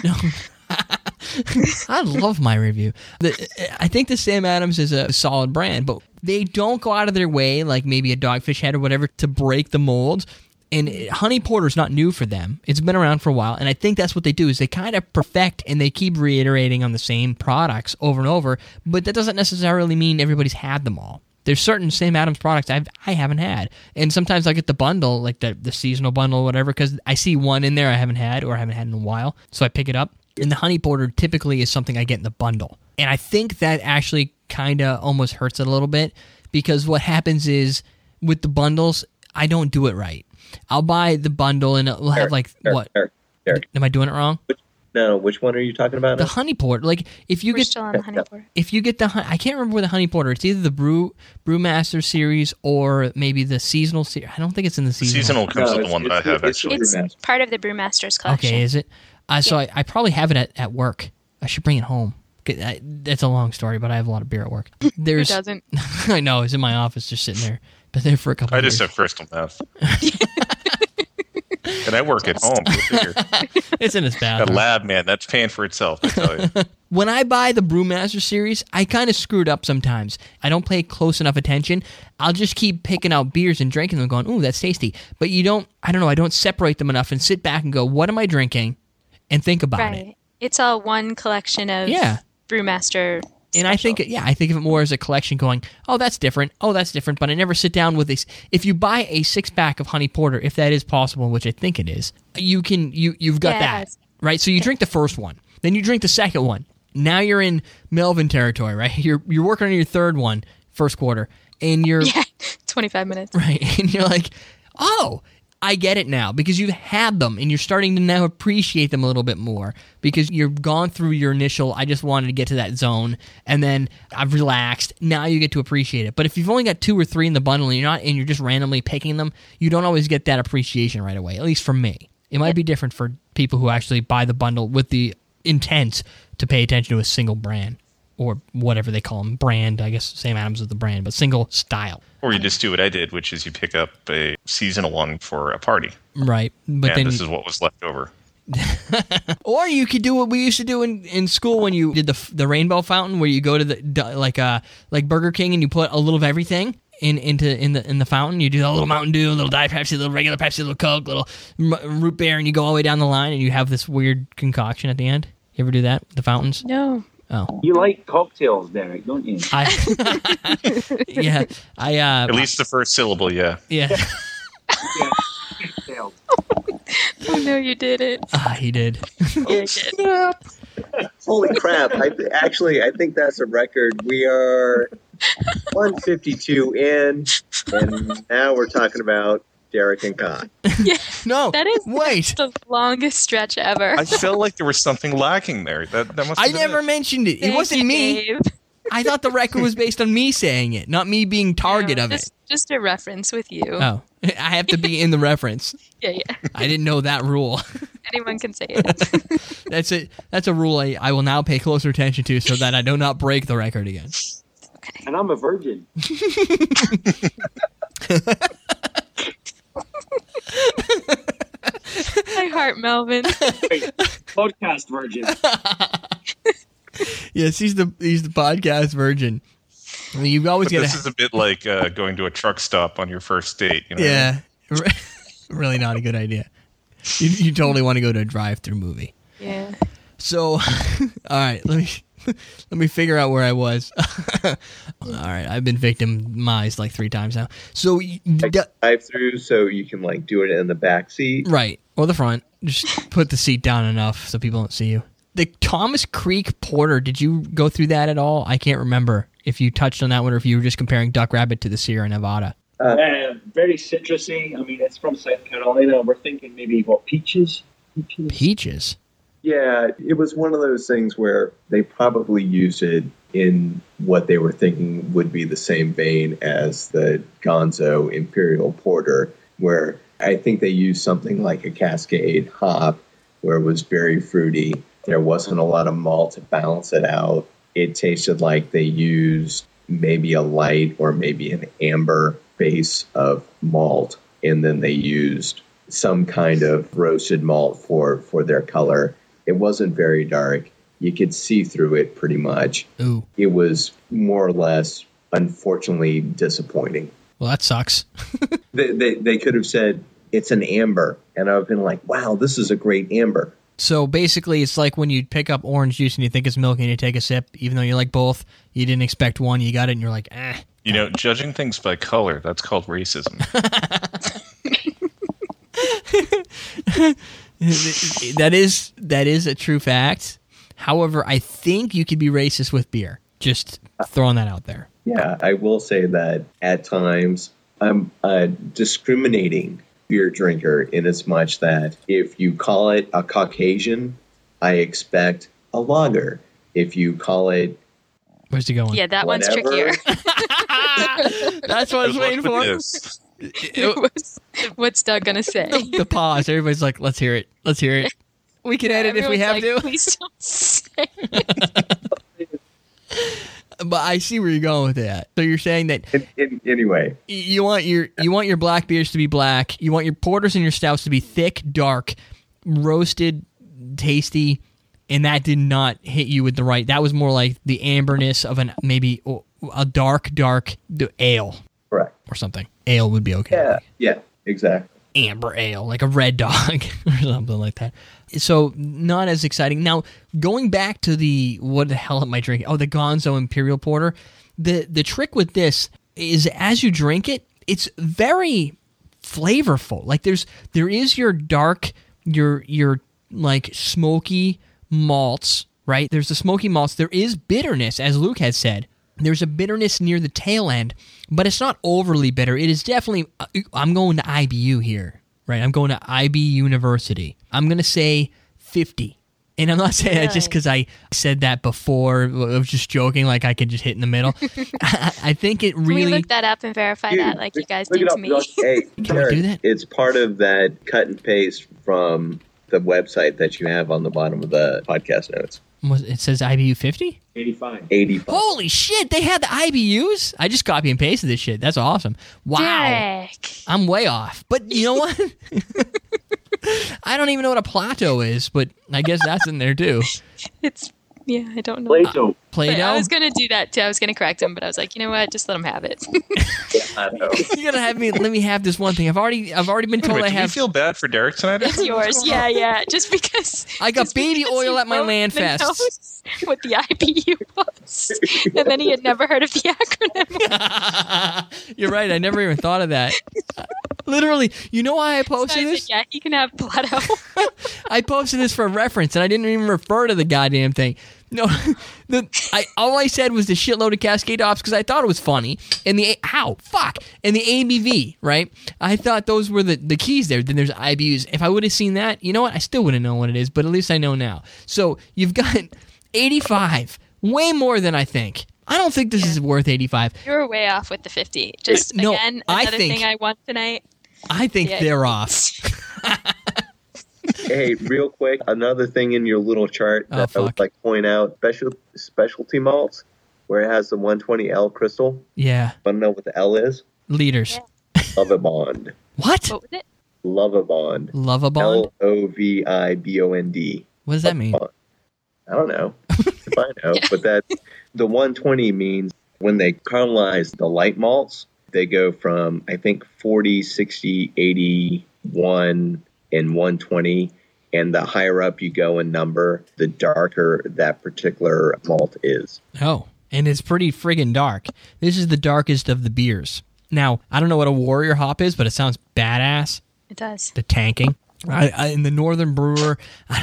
I love my review. I think the Sam Adams is a solid brand, but they don't go out of their way, like maybe a Dogfish Head or whatever, to break the mold. And Honey Porter's not new for them. It's been around for a while, and I think that's what they do is they kind of perfect and they keep reiterating on the same products over and over, but that doesn't necessarily mean everybody's had them all. There's certain Sam Adams products I haven't had, and sometimes I get the bundle, like the seasonal bundle or whatever, because I see one in there I haven't had or I haven't had in a while, so I pick it up. And the Honey Porter typically is something I get in the bundle. And I think that actually kind of almost hurts it a little bit, because what happens is with the bundles, I don't do it right. I'll buy the bundle and it'll have like what? Am I doing it wrong? No, which one are you talking about? The honey porter. Like if you We're get still on the honey porter. if you get I can't remember where the honey porter. It's either the Brewmaster series or maybe the seasonal series. I don't think it's in the seasonal. Seasonal comes with the one that I have, it's actually. It's Brewmaster. part of the Brewmasters collection. Okay, is it? So I probably have it at work. I should bring it home. That's a long story, but I have a lot of beer at work. There's, Who doesn't? I know. It's in my office just sitting there. Been there for a couple I of years. just have crystal meth. And I work at home. Go figure. It's in his A bathroom. lab, man, that's paying for itself, I tell you. When I buy the Brewmaster series, I kind of screwed up sometimes. I don't pay close enough attention. I'll just keep picking out beers and drinking them going, ooh, that's tasty. But I don't separate them enough and sit back and go, what am I drinking? And think about it. Right. It's all one collection of Brewmaster. And I think of it more as a collection going, oh, that's different. Oh, that's different. But I never sit down with this. If you buy a 6-pack of Honey Porter, if that is possible, which I think it is, you've got that, right? So you drink the first one. Then you drink the second one. Now you're in Melvin territory, right? You're working on your third one, first quarter. And you're... Yeah, 25 minutes. Right. And you're like, oh... I get it now because you've had them and you're starting to now appreciate them a little bit more because you've gone through your initial, I just wanted to get to that zone and then I've relaxed. Now you get to appreciate it. But if you've only got 2 or 3 in the bundle and you're just randomly picking them, you don't always get that appreciation right away, at least for me. It might be different for people who actually buy the bundle with the intent to pay attention to a single brand. Or whatever they call them, brand. I guess Sam Adams is the brand, but single style. Or you just do what I did, which is you pick up a seasonal one for a party. Right. But and then this is what was left over. Or you could do what we used to do in school when you did the rainbow fountain, where you go to the like Burger King and you put a little of everything in the fountain. You do a little Mountain Dew, a little Diet Pepsi, a little regular Pepsi, a little Coke, a little root beer, and you go all the way down the line and you have this weird concoction at the end. You ever do that? The fountains? No. Oh. You like cocktails, Derek, don't you? Yeah. At least the first syllable, yeah. Yeah. Yeah, cocktails. Oh, no, you didn't. He did. Yeah, you did. Holy crap. I think that's a record. We are 152 in, and now we're talking about Derek and Con. Yeah, No. that is Wait. the longest stretch ever. I felt like there was something lacking there. That must. I have been never it. mentioned it. It Thank wasn't you, me. Dave. I thought the record was based on me saying it, not me being target of it. Just a reference with you. Oh, I have to be in the reference. Yeah. I didn't know that rule. Anyone can say it. That's it. That's a rule I will now pay closer attention to so that I do not break the record again. And I'm a virgin. My heart, Melvin. Podcast virgin. Yes, he's the podcast virgin. I mean, you've always But got this is a bit like going to a truck stop on your first date. You know? yeah, really not a good idea. You totally want to go to a drive-through movie. Yeah. So, all right, let me figure out where I was. All right, I've been victimized like 3 times now. So, Drive through so you can like do it in the back seat. right, or the front. Just put the seat down enough so people don't see you. The Thomas Creek Porter, did you go through that at all? I can't remember if you touched on that one or if you were just comparing Duck Rabbit to the Sierra Nevada. Very citrusy. I mean, it's from South Carolina. We're thinking maybe, peaches? Peaches? Yeah, it was one of those things where they probably used it in what they were thinking would be the same vein as the Gonzo Imperial Porter, where I think they used something like a Cascade hop, where it was very fruity. There wasn't a lot of malt to balance it out. It tasted like they used maybe a light or maybe an amber base of malt, and then they used some kind of roasted malt for their color. It wasn't very dark. You could see through it pretty much. Ooh. It was more or less, unfortunately, disappointing. Well, that sucks. They could have said, it's an amber. And I've been like, wow, this is a great amber. So basically, it's like when you pick up orange juice and you think it's milk and you take a sip, even though you like both, you didn't expect one, you got it, and you're like, eh. You know, judging things by color, that's called racism. That is a true fact. However, I think you could be racist with beer. Just throwing that out there. Yeah, I will say that at times I'm discriminating beer drinker in as much that if you call it a Caucasian, I expect a lager. If you call it Where's he going? Yeah, that one's whatever, trickier. That's what I was waiting for. This. What's Doug gonna say? The pause. Everybody's like, let's hear it. Let's hear it. We can edit if we have Everyone's like, to. Please don't say it. But I see where you're going with that. So you're saying that anyway, you want your black beers to be black. You want your porters and your stouts to be thick, dark, roasted, tasty, and that did not hit you with the right. That was more like the amberness of maybe a dark ale correct. or something. Ale would be okay. Yeah, exactly. Amber ale, like a Red Dog or something like that. So not as exciting. Now, going back to what the hell am I drinking? Oh, the Gonzo Imperial Porter. The trick with this is as you drink it, it's very flavorful. Like there is your dark, your like smoky malts, right? There's the smoky malts. There is bitterness, as Luke has said. There's a bitterness near the tail end, but it's not overly bitter. It is definitely, I'm going to IBU here, right? I'm going to IB University. I'm going to say 50. And I'm not saying that just because I said that before. I was just joking, like I could just hit in the middle. I think it really... Can we look that up and verify that like you guys Look did it to up, me? Hey, Can we Jared, do that? it's part of that cut and paste from the website that you have on the bottom of the podcast notes. It says IBU 50? 85. 85. Holy shit, they had the IBUs? I just copy and pasted this shit. That's awesome. Wow. Derek. I'm way off. But you know what? I don't even know what a Plato is, but I guess that's in there too. I don't know. Plato. Play-Doh? I was going to do that too. I was going to correct him, but I was like, you know what? Just let him have it. You're gonna let me have this one thing. I've already been told Wait, I do you have. feel bad for Derek tonight? It's yours. Yeah. Just because. I got just baby because oil he at my wrote land the fests. notes What the IBU was. And then he had never heard of the acronym. You're right. I never even thought of that. Literally, you know why I So I posted said, this? yeah, he can have Plato. I posted this for reference, and I didn't even refer to the goddamn thing. No, all I said was the shitload of Cascade hops because I thought it was funny. And the ABV, right? I thought those were the keys there. Then there's IBUs. If I would have seen that, you know what? I still wouldn't know what it is, but at least I know now. So you've got 85, way more than I think. I don't think this is worth 85. You were way off with the 50. Just, No, again, I another think- thing I won tonight. I think Yeah. they're off. Hey, real quick, another thing in your little chart that I would fuck. like to point out, specialty malts, where it has the 120L crystal. Yeah. Want to know what the L is? Leaders. Lovibond. What? What was it? Lovibond. Lovabond? Lovibond. What does that mean? I don't know if I know, but that the 120 means when they caramelize the light malts, they go from, I think, 40, 60, 81, and 120. And the higher up you go in number, the darker that particular malt is. Oh, and it's pretty friggin' dark. This is the darkest of the beers. Now, I don't know what a warrior hop is, but it sounds badass. It does. The tanking. In the Northern Brewer,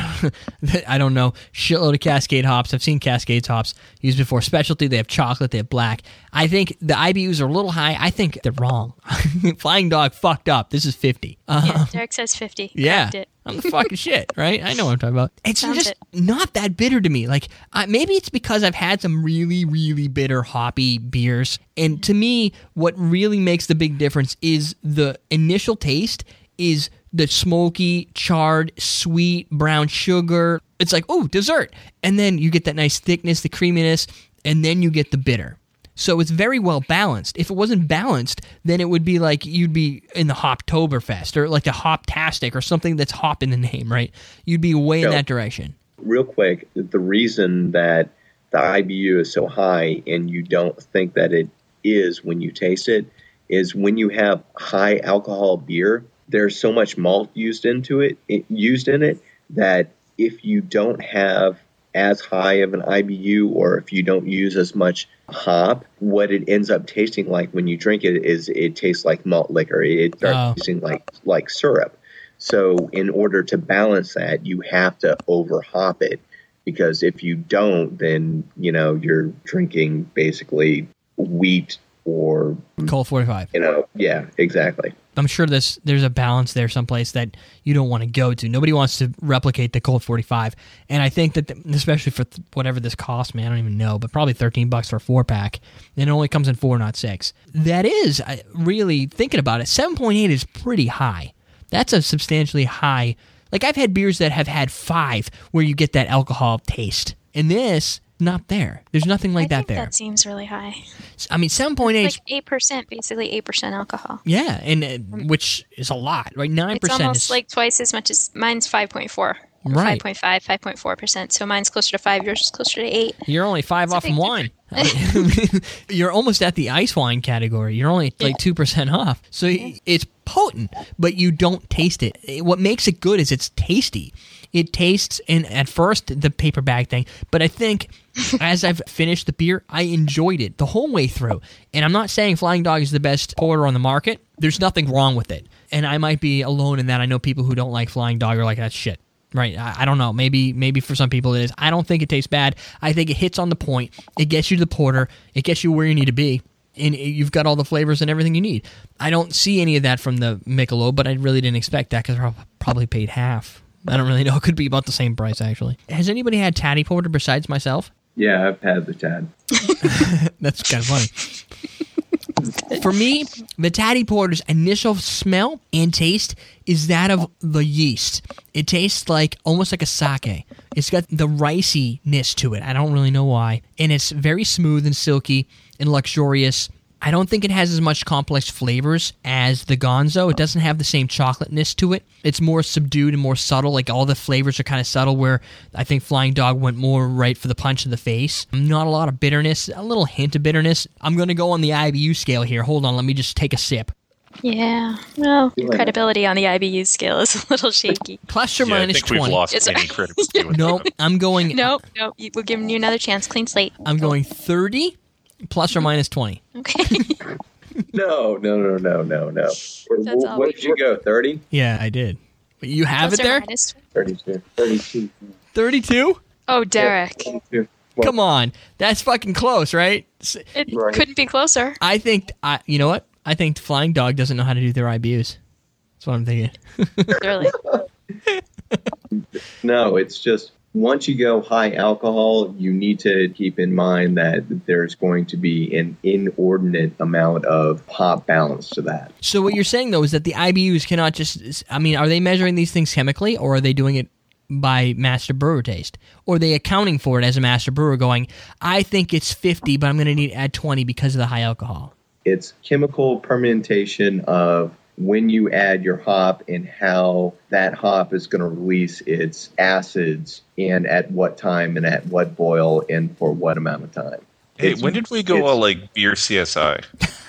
I don't know. Shitload of Cascade hops. I've seen Cascade hops used before. Specialty, they have chocolate, they have black. I think the IBUs are a little high. I think they're wrong. Flying Dog fucked up. This is 50. Yeah, Derek says 50. Yeah, Correct it. I'm the fucking shit, right? I know what I'm talking about. It's Sounds just it. not that bitter to me. Like, maybe it's because I've had some really, really bitter hoppy beers. And to me, what really makes the big difference is the initial taste is the smoky, charred, sweet, brown sugar. It's like, oh, dessert. And then you get that nice thickness, the creaminess, and then you get the bitter. So it's very well balanced. If it wasn't balanced, then it would be like you'd be in the Hoptoberfest or like a Hoptastic or something that's hop in the name, right? You'd be way in that direction. Real quick, the reason that the IBU is so high and you don't think that it is when you taste it is when you have high alcohol beer, there's so much malt used in it that if you don't have as high of an IBU or if you don't use as much hop, what it ends up tasting like when you drink it is it tastes like malt liquor. It starts tasting like syrup. So in order to balance that, you have to over hop it, because if you don't, then you're drinking basically wheat or Colt 45. yeah, exactly. I'm sure there's a balance there someplace that you don't want to go to. Nobody wants to replicate the Colt 45. And I think that, especially for whatever this costs, man, I don't even know, but probably $13 for a 4-pack. And it only comes in 4, not 6. That is, really, thinking about it, 7.8 is pretty high. That's a substantially high. Like, I've had beers that have had 5 where you get that alcohol taste. And this, not there. There's nothing like that there. That seems really high. I mean, 7.8 like 8%, basically 8% alcohol. Yeah, and which is a lot, right? 9%. It's almost like twice as much as mine's 5.4. Right. 5.5, 5.4%. So mine's closer to 5, yours is closer to 8. You're only 5 off from wine. You're almost at the ice wine category. You're only like 2% off. So it's potent, but you don't taste it. What makes it good is it's tasty. It tastes, and at first, the paper bag thing, but I think as I've finished the beer, I enjoyed it the whole way through. And I'm not saying Flying Dog is the best porter on the market. There's nothing wrong with it. And I might be alone in that. I know people who don't like Flying Dog are like, that's shit. Right, I don't know. Maybe for some people it is. I don't think it tastes bad. I think it hits on the point. It gets you to the porter. It gets you where you need to be. And you've got all the flavors and everything you need. I don't see any of that from the Michelob, but I really didn't expect that because I probably paid half. I don't really know. It could be about the same price, actually. Has anybody had Taddy Porter besides myself? Yeah, I've had the Tad. That's kind of funny. For me, the Taddy Porter's initial smell and taste is that of the yeast. It tastes like almost like a sake. It's got the riciness to it. I don't really know why. And it's very smooth and silky and luxurious. I don't think it has as much complex flavors as the Gonzo. It doesn't have the same chocolateness to it. It's more subdued and more subtle. Like all the flavors are kind of subtle, where I think Flying Dog went more right for the punch in the face. Not a lot of bitterness, a little hint of bitterness. I'm going to go on the IBU scale here. Hold on, let me just take a sip. Yeah, well, credibility on the IBU scale is a little shaky. Plus or minus 20. I think we've lost any credibility with No, I'm going... No, we're giving you another chance. Clean slate. I'm going 30 plus or minus 20. Okay. No. What did you go, 30? Yeah, I did. You have Plus it there? 32. 32. 32? Oh, Derek. 32. Come on. That's fucking close, right? It Right. couldn't be closer. I think... you know what? I think Flying Dog doesn't know how to do their IBUs. That's what I'm thinking. Really. No, it's just once you go high alcohol, you need to keep in mind that there's going to be an inordinate amount of hop balance to that. So what you're saying, though, is that the IBUs cannot just... I mean, are they measuring these things chemically, or are they doing it by master brewer taste? Or are they accounting for it as a master brewer going, I think it's 50, but I'm going to need to add 20 because of the high alcohol? It's chemical permutation of when you add your hop and how that hop is going to release its acids and at what time and at what boil and for what amount of time. Hey, when did we go all like beer CSI?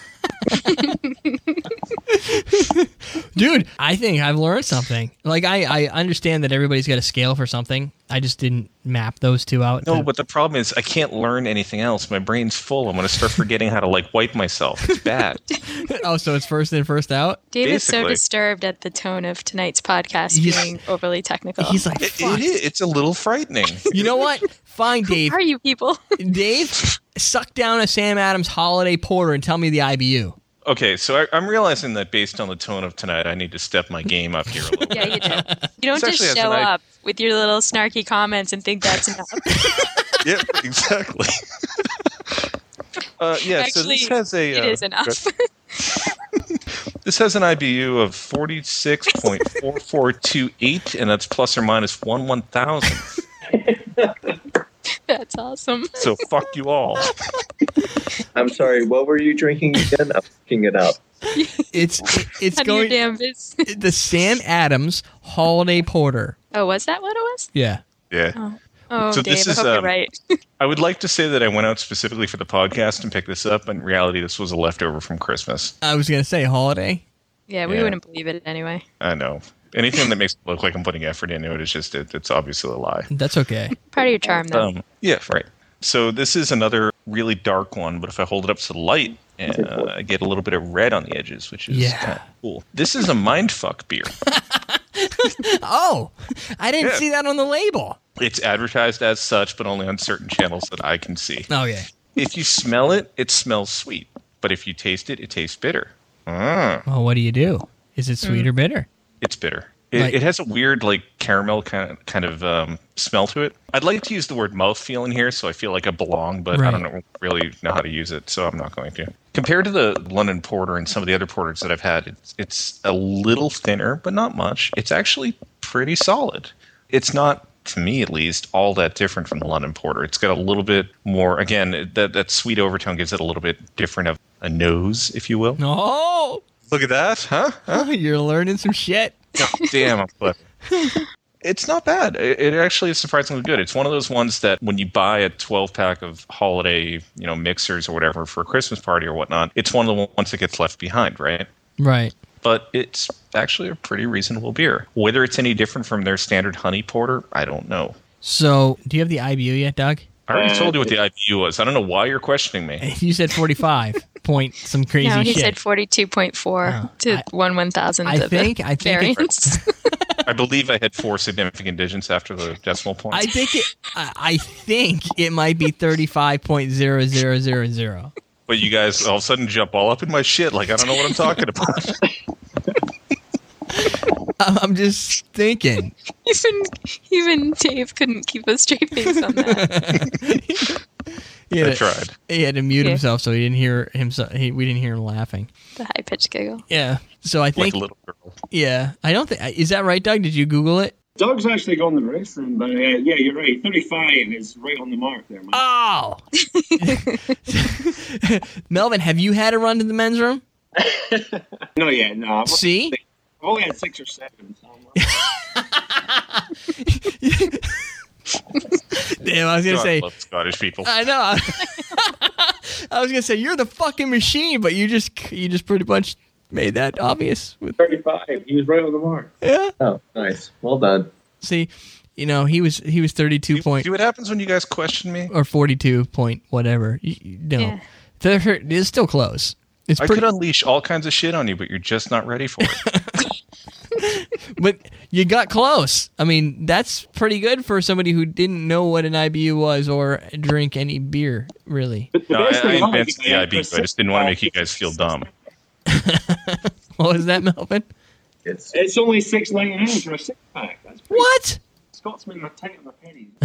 Dude, I think I've learned something. Like, I understand that everybody's got a scale for something. I just didn't map those two out. No, but the problem is I can't learn anything else. My brain's full. I'm going to start forgetting how to like wipe myself. It's bad. Oh, so it's first in, first out? Dave is so Basically. disturbed at the tone of tonight's podcast He's- being overly technical. He's like, It fuck. is. It's a little frightening. You know what? Fine, Dave. Who are you people? Dave, suck down a Sam Adams Holiday Porter and tell me the IBU. Okay, so I'm realizing that based on the tone of tonight, I need to step my game up here a little bit. Yeah, you do. You don't Especially just as show an up with your little snarky comments and think that's enough. Yeah, exactly. Yeah, so Actually, this has a... it is enough. This has an IBU of 46.4428, and that's plus or minus 1/1000. That's awesome. So fuck you all. I'm sorry, what were you drinking again? I'm looking it up. It's None of your going damn biz. the Sam Adams Holiday Porter. Oh, was that what it was? Yeah. Yeah. Oh, So Dave, this I is, hope you're right. I would like to say that I went out specifically for the podcast and picked this up, but in reality, this was a leftover from Christmas. I was gonna say holiday. Yeah, we Yeah. wouldn't believe it anyway. I know. Anything that makes it look like I'm putting effort into it is just, it's obviously a lie. That's okay. Part of your charm, though. Yeah, right. So this is another really dark one, but if I hold it up to the light, I get a little bit of red on the edges, which is Yeah. kind of cool. This is a Mindfuck beer. Oh, I didn't Yeah. see that on the label. It's advertised as such, but only on certain channels that I can see. Okay. If you smell it, it smells sweet. But if you taste it, it tastes bitter. Well, what do you do? Is it sweet or bitter? It's bitter. Like- It has a weird, like, caramel kind of smell to it. I'd like to use the word mouthfeel in here, so I feel like I belong, but Right. I don't really know how to use it, so I'm not going to. Compared to the London Porter and some of the other porters that I've had, it's a little thinner, but not much. It's actually pretty solid. It's not, to me at least, all that different from the London Porter. It's got a little bit more, again, that sweet overtone gives it a little bit different of a nose, if you will. Oh, Look at that, huh? you're learning some shit. God damn, I'm clever. It's not bad. It actually is surprisingly good. It's one of those ones that when you buy a 12-pack of holiday, mixers or whatever for a Christmas party or whatnot, it's one of the ones that gets left behind, right? Right. But it's actually a pretty reasonable beer. Whether it's any different from their standard honey porter, I don't know. So, do you have the IBU yet, Doug? I already told you what the IBU was. I don't know why you're questioning me. You said 45 point some crazy No, he shit. said 42.4 to 1/1000th I of think the it- variance. I believe I had 4 significant digits after the decimal points. I think it might be 35.0000. But you guys all of a sudden jump all up in my shit like I don't know what I'm talking about. I'm just thinking. Even Dave couldn't keep a straight face on that. I tried. He had to mute Yeah. himself so he didn't hear himself. We didn't hear him laughing. The high pitched giggle. Yeah. So I Like think. a little girl. Yeah. I don't think. Is that right, Doug? Did you Google it? Doug's actually gone the wrestling, but yeah, you're right. 35 is right on the mark there, man. Oh. Melvin, have you had a run to the men's room? No, yeah, no. See? I've only had 6 or 7. So Damn, I was gonna God, say. I love Scottish people. I know. I was gonna say you're the fucking machine, but you just pretty much made that obvious. With 35. He was right on the mark. yeah. Oh, nice. Well done. See, he was 32 point See what happens when you guys question me? or 42 point whatever. No, Yeah. It's still close. It's I pretty, could unleash all kinds of shit on you, but you're just not ready for it. but you got close. I mean, that's pretty good for somebody who didn't know what an IBU was or drink any beer, really. No, best I thing about invented it, the IB, but I just didn't want to make you guys feel dumb. What was that, Melvin? It's only $6.99 for a 6-pack. That's pretty. What? Scotsmen are tight on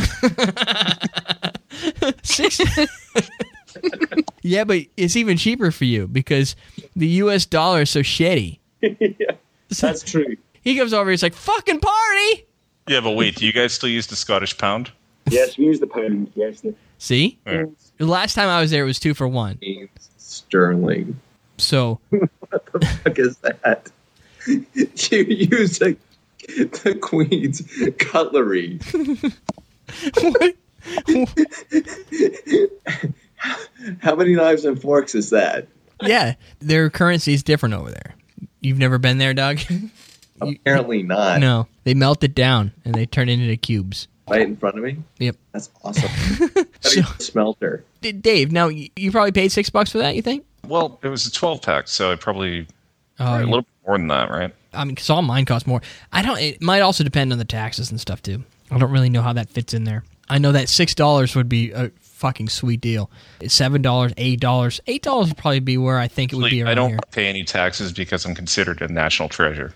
the pennies. 6. Yeah, but it's even cheaper for you because the U.S. dollar is so shitty. That's true. He comes over, he's like, fucking party! Yeah, but wait, do you guys still use the Scottish pound? Yes, we use the pound. Yes. See? Yeah. The last time I was there, it was 2 for 1. Sterling. So, What the fuck is that? You use the Queen's cutlery. what? How many knives and forks is that? Yeah, their currency is different over there. You've never been there, Doug? Apparently not. No, they melt it down and they turn it into cubes. Right in front of me? Yep. That's awesome. How do you smelter? Dave, now you probably paid $6 for that, you think? Well, it was a 12-pack, so I probably Oh, a little bit more than that, right? I mean, because all mine cost more. It might also depend on the taxes and stuff too. I don't really know how that fits in there. I know that $6 would be a fucking sweet deal. $7, $8, $8 would probably be where I think it would be around I don't here. pay any taxes because I'm considered a national treasure.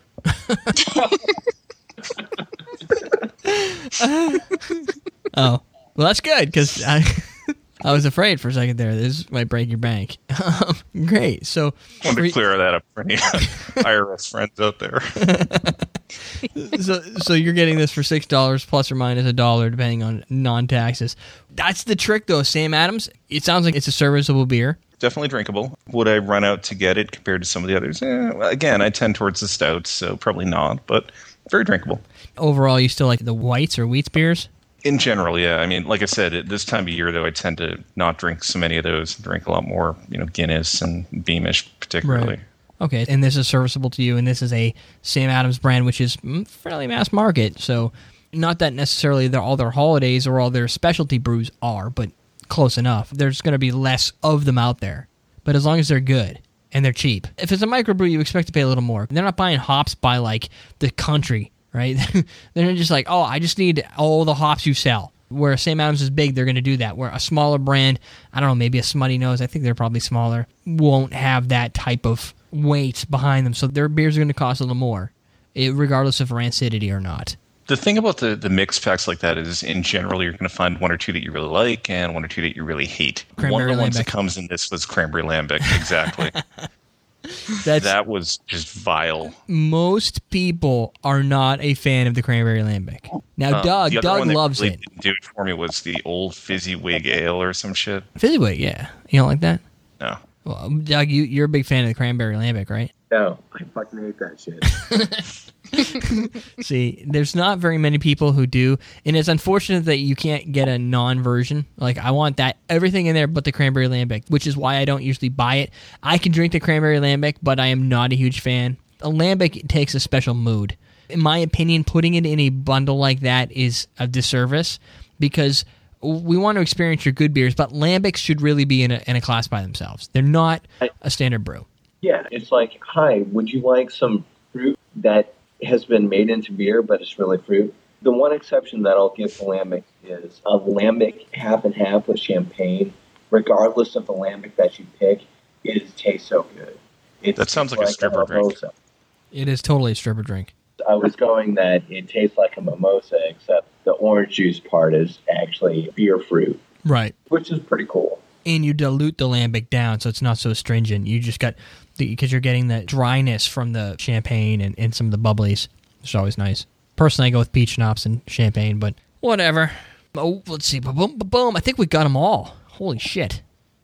Oh, well, that's good because I was afraid for a second there. This might break your bank. Great. So, I want to clear that up for any IRS friends out there. so you're getting this for $6 plus or minus $1, depending on non-taxes. That's the trick, though. Sam Adams. It sounds like it's a serviceable beer. Definitely drinkable. Would I run out to get it compared to some of the others? Well, again, I tend towards the stouts, so probably not, but very drinkable. Overall, you still like the whites or wheats beers? In general, yeah. I mean, like I said, at this time of year, though, I tend to not drink so many of those. Drink a lot more, Guinness and Beamish, particularly. Right. Okay, and this is serviceable to you, and this is a Sam Adams brand, which is fairly mass market. So, not that necessarily all their holidays or all their specialty brews are, but close enough. There's going to be less of them out there, but as long as they're good and they're cheap. If it's a microbrew, you expect to pay a little more. They're not buying hops by like the country, right? They're just like, oh, I just need all the hops you sell. Where Sam Adams is big, they're going to do that. Where a smaller brand, I don't know, maybe a Smutty Nose, I think they're probably smaller, won't have that type of weight behind them, so their beers are going to cost a little more, regardless of rancidity or not. The thing about the mixed packs like that is, in general, you're going to find one or two that you really like and one or two that you really hate. Cranberry one of the ones lambic. that comes in this was cranberry lambic. Exactly. That was just vile. Most people are not a fan of the cranberry lambic. Now, Doug the other one that loves really it. didn't do it for me was the old Fizzywig Ale or some shit. Fizzywig, yeah. You don't like that? No. Well, Doug, you're a big fan of the cranberry lambic, right? No, I fucking hate that shit. See, there's not very many people who do, and it's unfortunate that you can't get a non-version. Like, I want that, everything in there but the cranberry lambic, which is why I don't usually buy it. I can drink the cranberry lambic, but I am not a huge fan. A lambic takes a special mood. In my opinion, putting it in a bundle like that is a disservice, because we want to experience your good beers, but lambics should really be in a class by themselves. They're not a standard brew. Yeah, it's like, hi, would you like some fruit that has been made into beer, but it's really fruit? The one exception that I'll give to lambic is a lambic half and half with champagne, regardless of the lambic that you pick, it tastes so good. That sounds like a stripper drink. mimosa. It is totally a stripper drink. I was going that it tastes like a mimosa, except the orange juice part is actually beer fruit, Right. which is pretty cool. And you dilute the lambic down so it's not so astringent. You just got, because you're getting the dryness from the champagne and some of the bubblies. It's always nice. Personally, I go with peach schnapps and champagne, but whatever. Oh, let's see. Boom, boom. I think we got them all. Holy shit.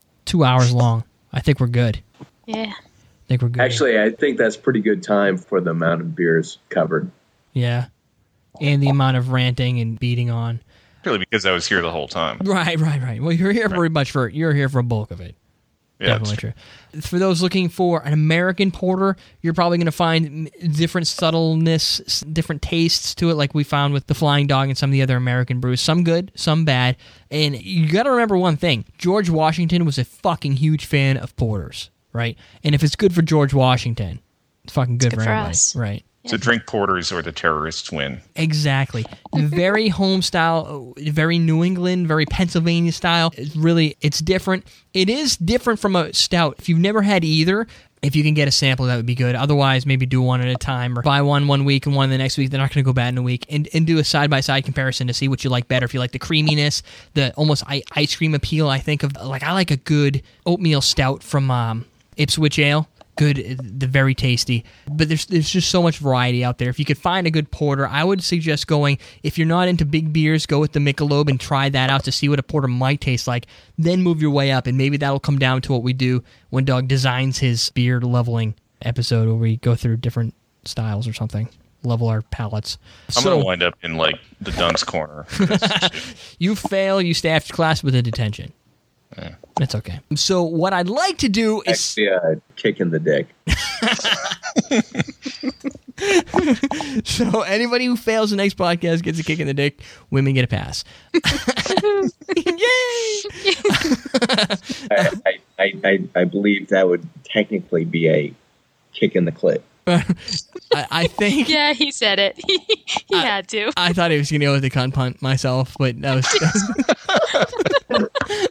2 hours long. I think we're good. Yeah. I think we're good. Actually, I think that's pretty good time for the amount of beers covered. Yeah. And the amount of ranting and beating on. Really, because I was here the whole time. Right. Well, you're here pretty much you're here for a bulk of it. Yeah, Definitely true. For those looking for an American porter, you're probably going to find different subtleness, different tastes to it, like we found with the Flying Dog and some of the other American brews. Some good, some bad. And you got to remember one thing. George Washington was a fucking huge fan of porters, right? And if it's good for George Washington, it's fucking good for everybody. us. Right. So drink porters or the terrorists win. Exactly. Very home style, very New England, very Pennsylvania style. It's different. It is different from a stout. If you've never had either, if you can get a sample, that would be good. Otherwise, maybe do one at a time, or buy one week and one the next week. They're not going to go bad in a week. And do a side-by-side comparison to see what you like better. If you like the creaminess, the almost ice cream appeal, I like a good oatmeal stout from Ipswich Ale. Good, the very tasty, but there's just so much variety out there. If you could find a good porter, I would suggest going, if you're not into big beers, go with the Michelob and try that out to see what a porter might taste like. Then move your way up, and maybe that'll come down to what we do when Doug designs his beer leveling episode, where we go through different styles or something, level our palates. I'm going to wind up in, like, the dunce corner. You fail, you stay after class with a detention. Yeah. It's okay. So what I'd like to do is... Actually, kick in the dick. So anybody who fails the next podcast gets a kick in the dick. Women get a pass. Yay! I believe that would technically be a kick in the clit. I think... Yeah, he said it. He had to. I thought he was going to go with the cunt punt myself, but that was...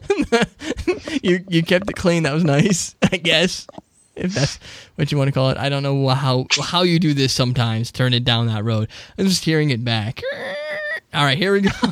You kept it clean. That was nice, I guess, if that's what you want to call it. I don't know how you do this sometimes, turn it down that road. I'm just hearing it back. All right, here we go.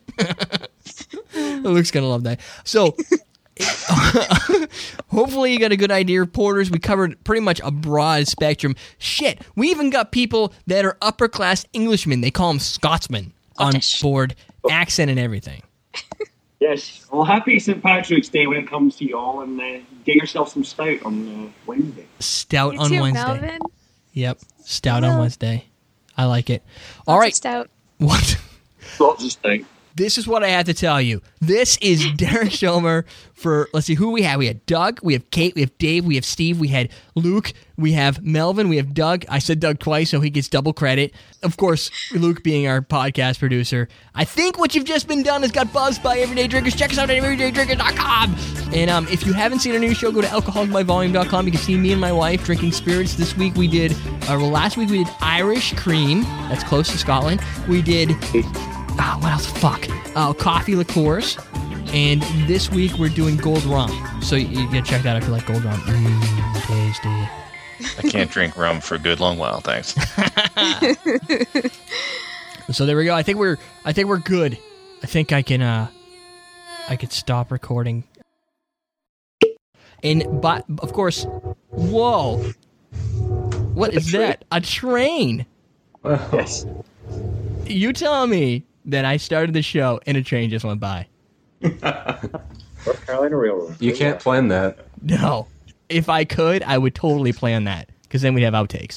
Luke's going to love that. So... hopefully you got a good idea of porters. We covered pretty much a broad spectrum. Shit, we even got people that are upper class Englishmen. They call them Scotsmen on board, accent and everything. Yes. Well, happy St. Patrick's Day when it comes to y'all, and get yourself some stout on Wednesday. Stout You on too, Wednesday. Melvin. Yep, stout on Wednesday. I like it. All right. Stout. What? Lots of stout. This is what I have to tell you. This is Derek Schomer for, let's see, who we have. We had Doug, we have Kate, we have Dave, we have Steve, we had Luke, we have Melvin, we have Doug. I said Doug twice, so he gets double credit. Of course, Luke being our podcast producer. I think what you've just been done is got buzzed by Everyday Drinkers. Check us out at everydaydrinker.com. And if you haven't seen our new show, go to alcoholicbyvolume.com. You can see me and my wife drinking spirits. Last week we did Irish cream. That's close to Scotland. We did... what else? Coffee liqueurs. And this week we're doing gold rum. So you gotta check that out if you like gold rum. Tasty. I can't drink rum for a good long while, thanks. So there we go. I think we're good. I think I can stop recording. But of course, whoa. What is that? A train. Yes. You tell me that I started the show and a train just went by. North Carolina Railroad. You can't plan that. No. If I could, I would totally plan that, because then we'd have outtakes.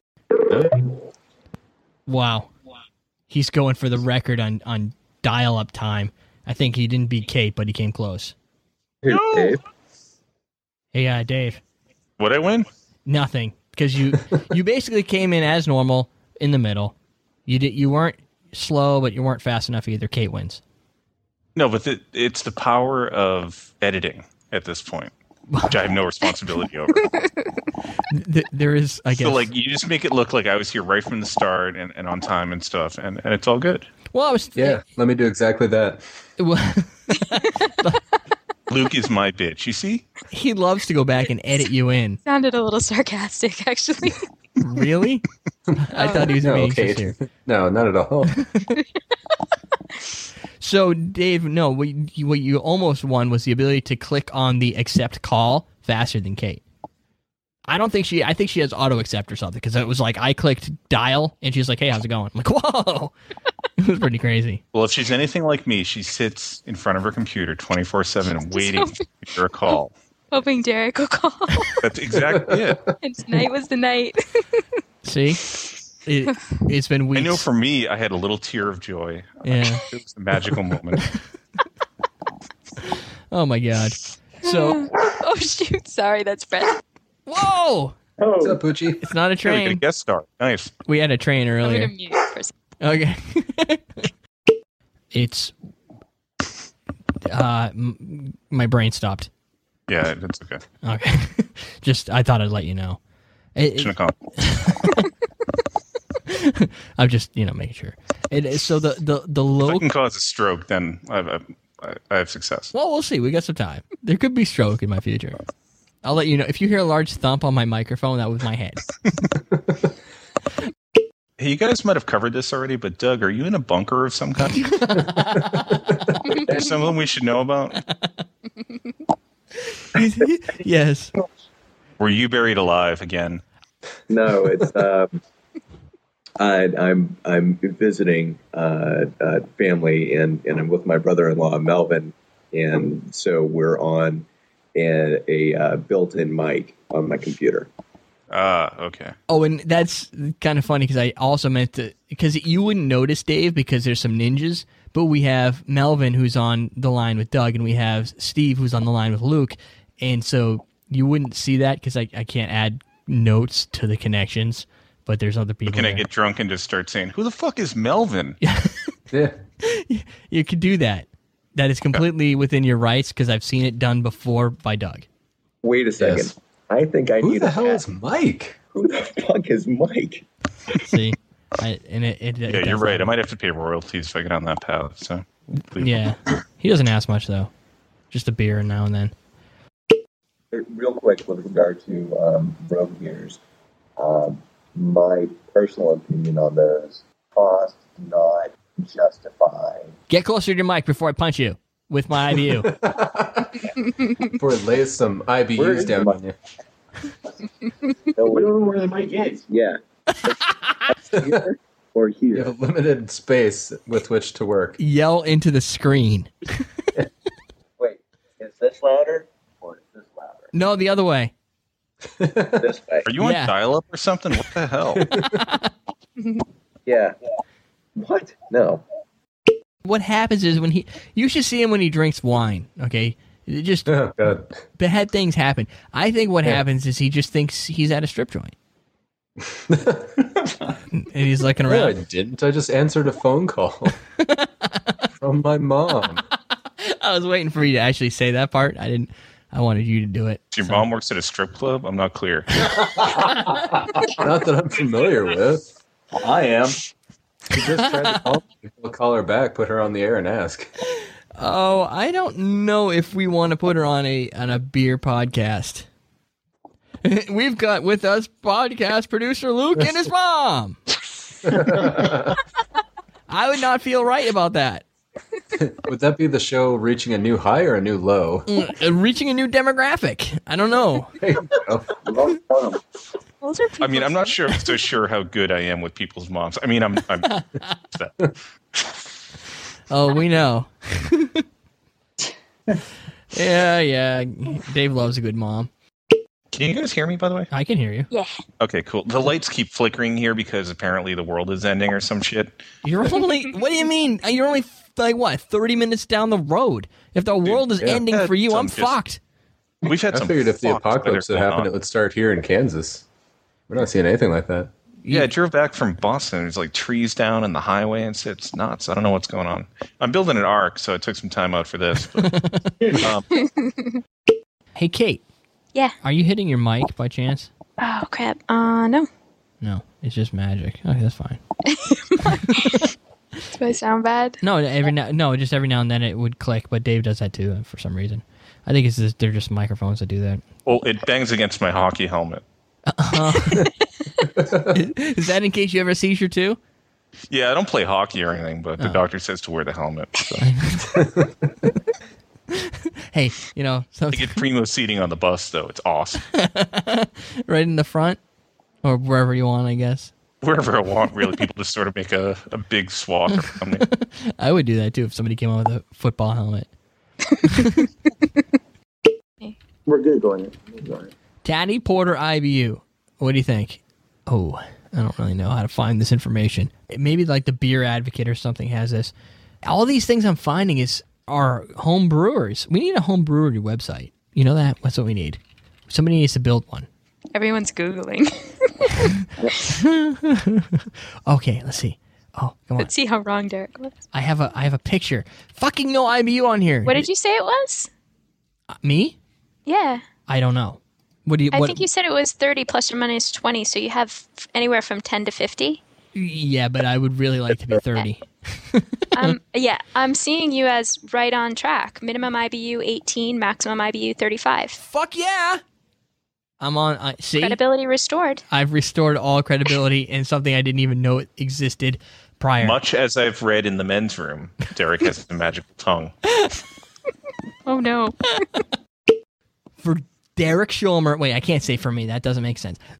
Wow. He's going for the record on dial-up time. I think he didn't beat Kate, but he came close. Here's Dave. Hey, Dave. Would I win? Nothing, because you basically came in as normal in the middle. You weren't slow, but you weren't fast enough either. Kate wins. No, but it's the power of editing at this point, which I have no responsibility over. There is, I guess. So, like, you just make it look like I was here right from the start and on time and stuff, and it's all good. Well, I was... Yeah, let me do exactly that. Luke is my bitch, you see? He loves to go back and edit you in. Sounded a little sarcastic, actually. Really? I thought he was being sincere. No, not at all. So, Dave, no, what you almost won was the ability to click on the accept call faster than Kate. I think she has auto accept or something, because it was like I clicked dial and she's like, hey, how's it going? I'm like, whoa. It was pretty crazy. Well, if she's anything like me, she sits in front of her computer 24/7 waiting for a call. Hoping Derek will call. That's exactly it. And tonight was the night. See? It's been weeks. I know for me, I had a little tear of joy. Yeah. It was a magical moment. Oh, my God. So. Oh, shoot. Sorry, that's Brett. Whoa! What's up, Poochie? It's not a Yeah, we got a train. guest star. Nice. We had a train I'm earlier. going to mute for a second. Okay. It's my brain stopped. Yeah, that's okay. Okay. Just I thought I'd let you know. Shouldn't have come. I'm just making sure. So the If low. I can cause a stroke, then I have success. Well, we'll see. We got some time. There could be stroke in my future. I'll let you know. If you hear a large thump on my microphone, that was my head. Hey, you guys might have covered this already, but Doug, are you in a bunker of some kind? There's something we should know about? Yes. Were you buried alive again? No, it's I'm visiting family and I'm with my brother-in-law Melvin, and so we're on a built-in mic on my computer. Okay. Oh, and that's kind of funny because I also meant to, because you wouldn't notice, Dave, because there's some ninjas, but we have Melvin who's on the line with Doug, and we have Steve who's on the line with Luke, and so you wouldn't see that because I can't add notes to the connections, but there's other people. Can I there. get drunk and just start saying, who the fuck is Melvin? Yeah. You could do that. That is completely within your rights because I've seen it done before by Doug. Wait a second. Yes. I think I Who need the to hell ask, is Mike? who the fuck is Mike? See? It Yeah, does you're right. that. I might have to pay royalties if I get on that path. So, please. Yeah. He doesn't ask much, though. Just a beer now and then. Real quick with regard to road gears, my personal opinion on those: cost not justify. Get closer to your mic before I punch you with my IBU. Before it lays some Where IBUs is down the on you. No, We don't know where the mic is. yeah, here or You here. have limited space with which to work. Yell into the screen. Wait, is this louder or is this louder? No, the other way. This way. Are you on Yeah. dial-up or something? What the hell? Yeah. What? No. What happens is when you should see him when he drinks wine, okay? It just Oh, God. bad things happen. I think what Yeah. happens is he just thinks he's at a strip joint. And he's looking No, I around. didn't. I just answered a phone call from my mom. I was waiting for you to actually say that part. I wanted you to do it. Your mom works at a strip club? I'm not clear. Not that I'm familiar with. I am. She just tried to call me. I'll call her back, put her on the air, and ask. Oh, I don't know if we want to put her on a beer podcast. We've got with us podcast producer Luke and his mom. I would not feel right about that. Would that be the show reaching a new high or a new low? Reaching a new demographic. I don't know. There you go. I mean, I'm not so sure how good I am with people's moms. I mean, I'm Oh, we know. Yeah. Dave loves a good mom. Can you guys hear me, by the way? I can hear you. Yeah. Okay, cool. The lights keep flickering here because apparently the world is ending or some shit. You're only. What do you mean? You're only like what? 30 minutes down the road. If the world is ending for you, I'm fucked. We've had I some. figured if the fucked apocalypse weather had going happened, on. it would start here in Kansas. We're not seeing anything like that. Yeah, I drove back from Boston. There's like trees down in the highway and shit. It's nuts. I don't know what's going on. I'm building an ark, so I took some time out for this. But, Hey, Kate. Yeah. Are you hitting your mic by chance? Oh, crap. No. No, it's just magic. Okay, that's fine. Do I sound bad? No, just every now and then it would click, but Dave does that too for some reason. I think they're just microphones that do that. well, it bangs against my hockey helmet. Is that in case you ever seizure too? Yeah, I don't play hockey or anything, but the doctor says to wear the helmet. So. Hey, I get primo seating on the bus, though. It's awesome. right in the front or wherever you want, I guess. Wherever I want, really. People just sort of make a big swath around me. I would do that too if somebody came out with a football helmet. We're good going. Taddy Porter IBU. What do you think? Oh, I don't really know how to find this information. Maybe like the Beer Advocate or something has this. All these things I'm finding are home brewers. We need a home brewery website. You know that? That's what we need. Somebody needs to build one. Everyone's Googling. Okay, let's see. Oh, come on. Let's see how wrong Derek was. I have a picture. Fucking no IBU on here. What did you say it was? Me? Yeah. I don't know. I think you said it was 30 plus or minus 20, so you have anywhere from 10 to 50. Yeah, but I would really like to be 30. Yeah, I'm seeing you as right on track. Minimum IBU 18, maximum IBU 35. Fuck yeah! I'm on. See? Credibility restored. I've restored all credibility in something I didn't even know it existed prior. Much as I've read in the men's room, Derek has a magical tongue. Oh, no. For Derek Schulmer. Wait, I can't say for me. That doesn't make sense.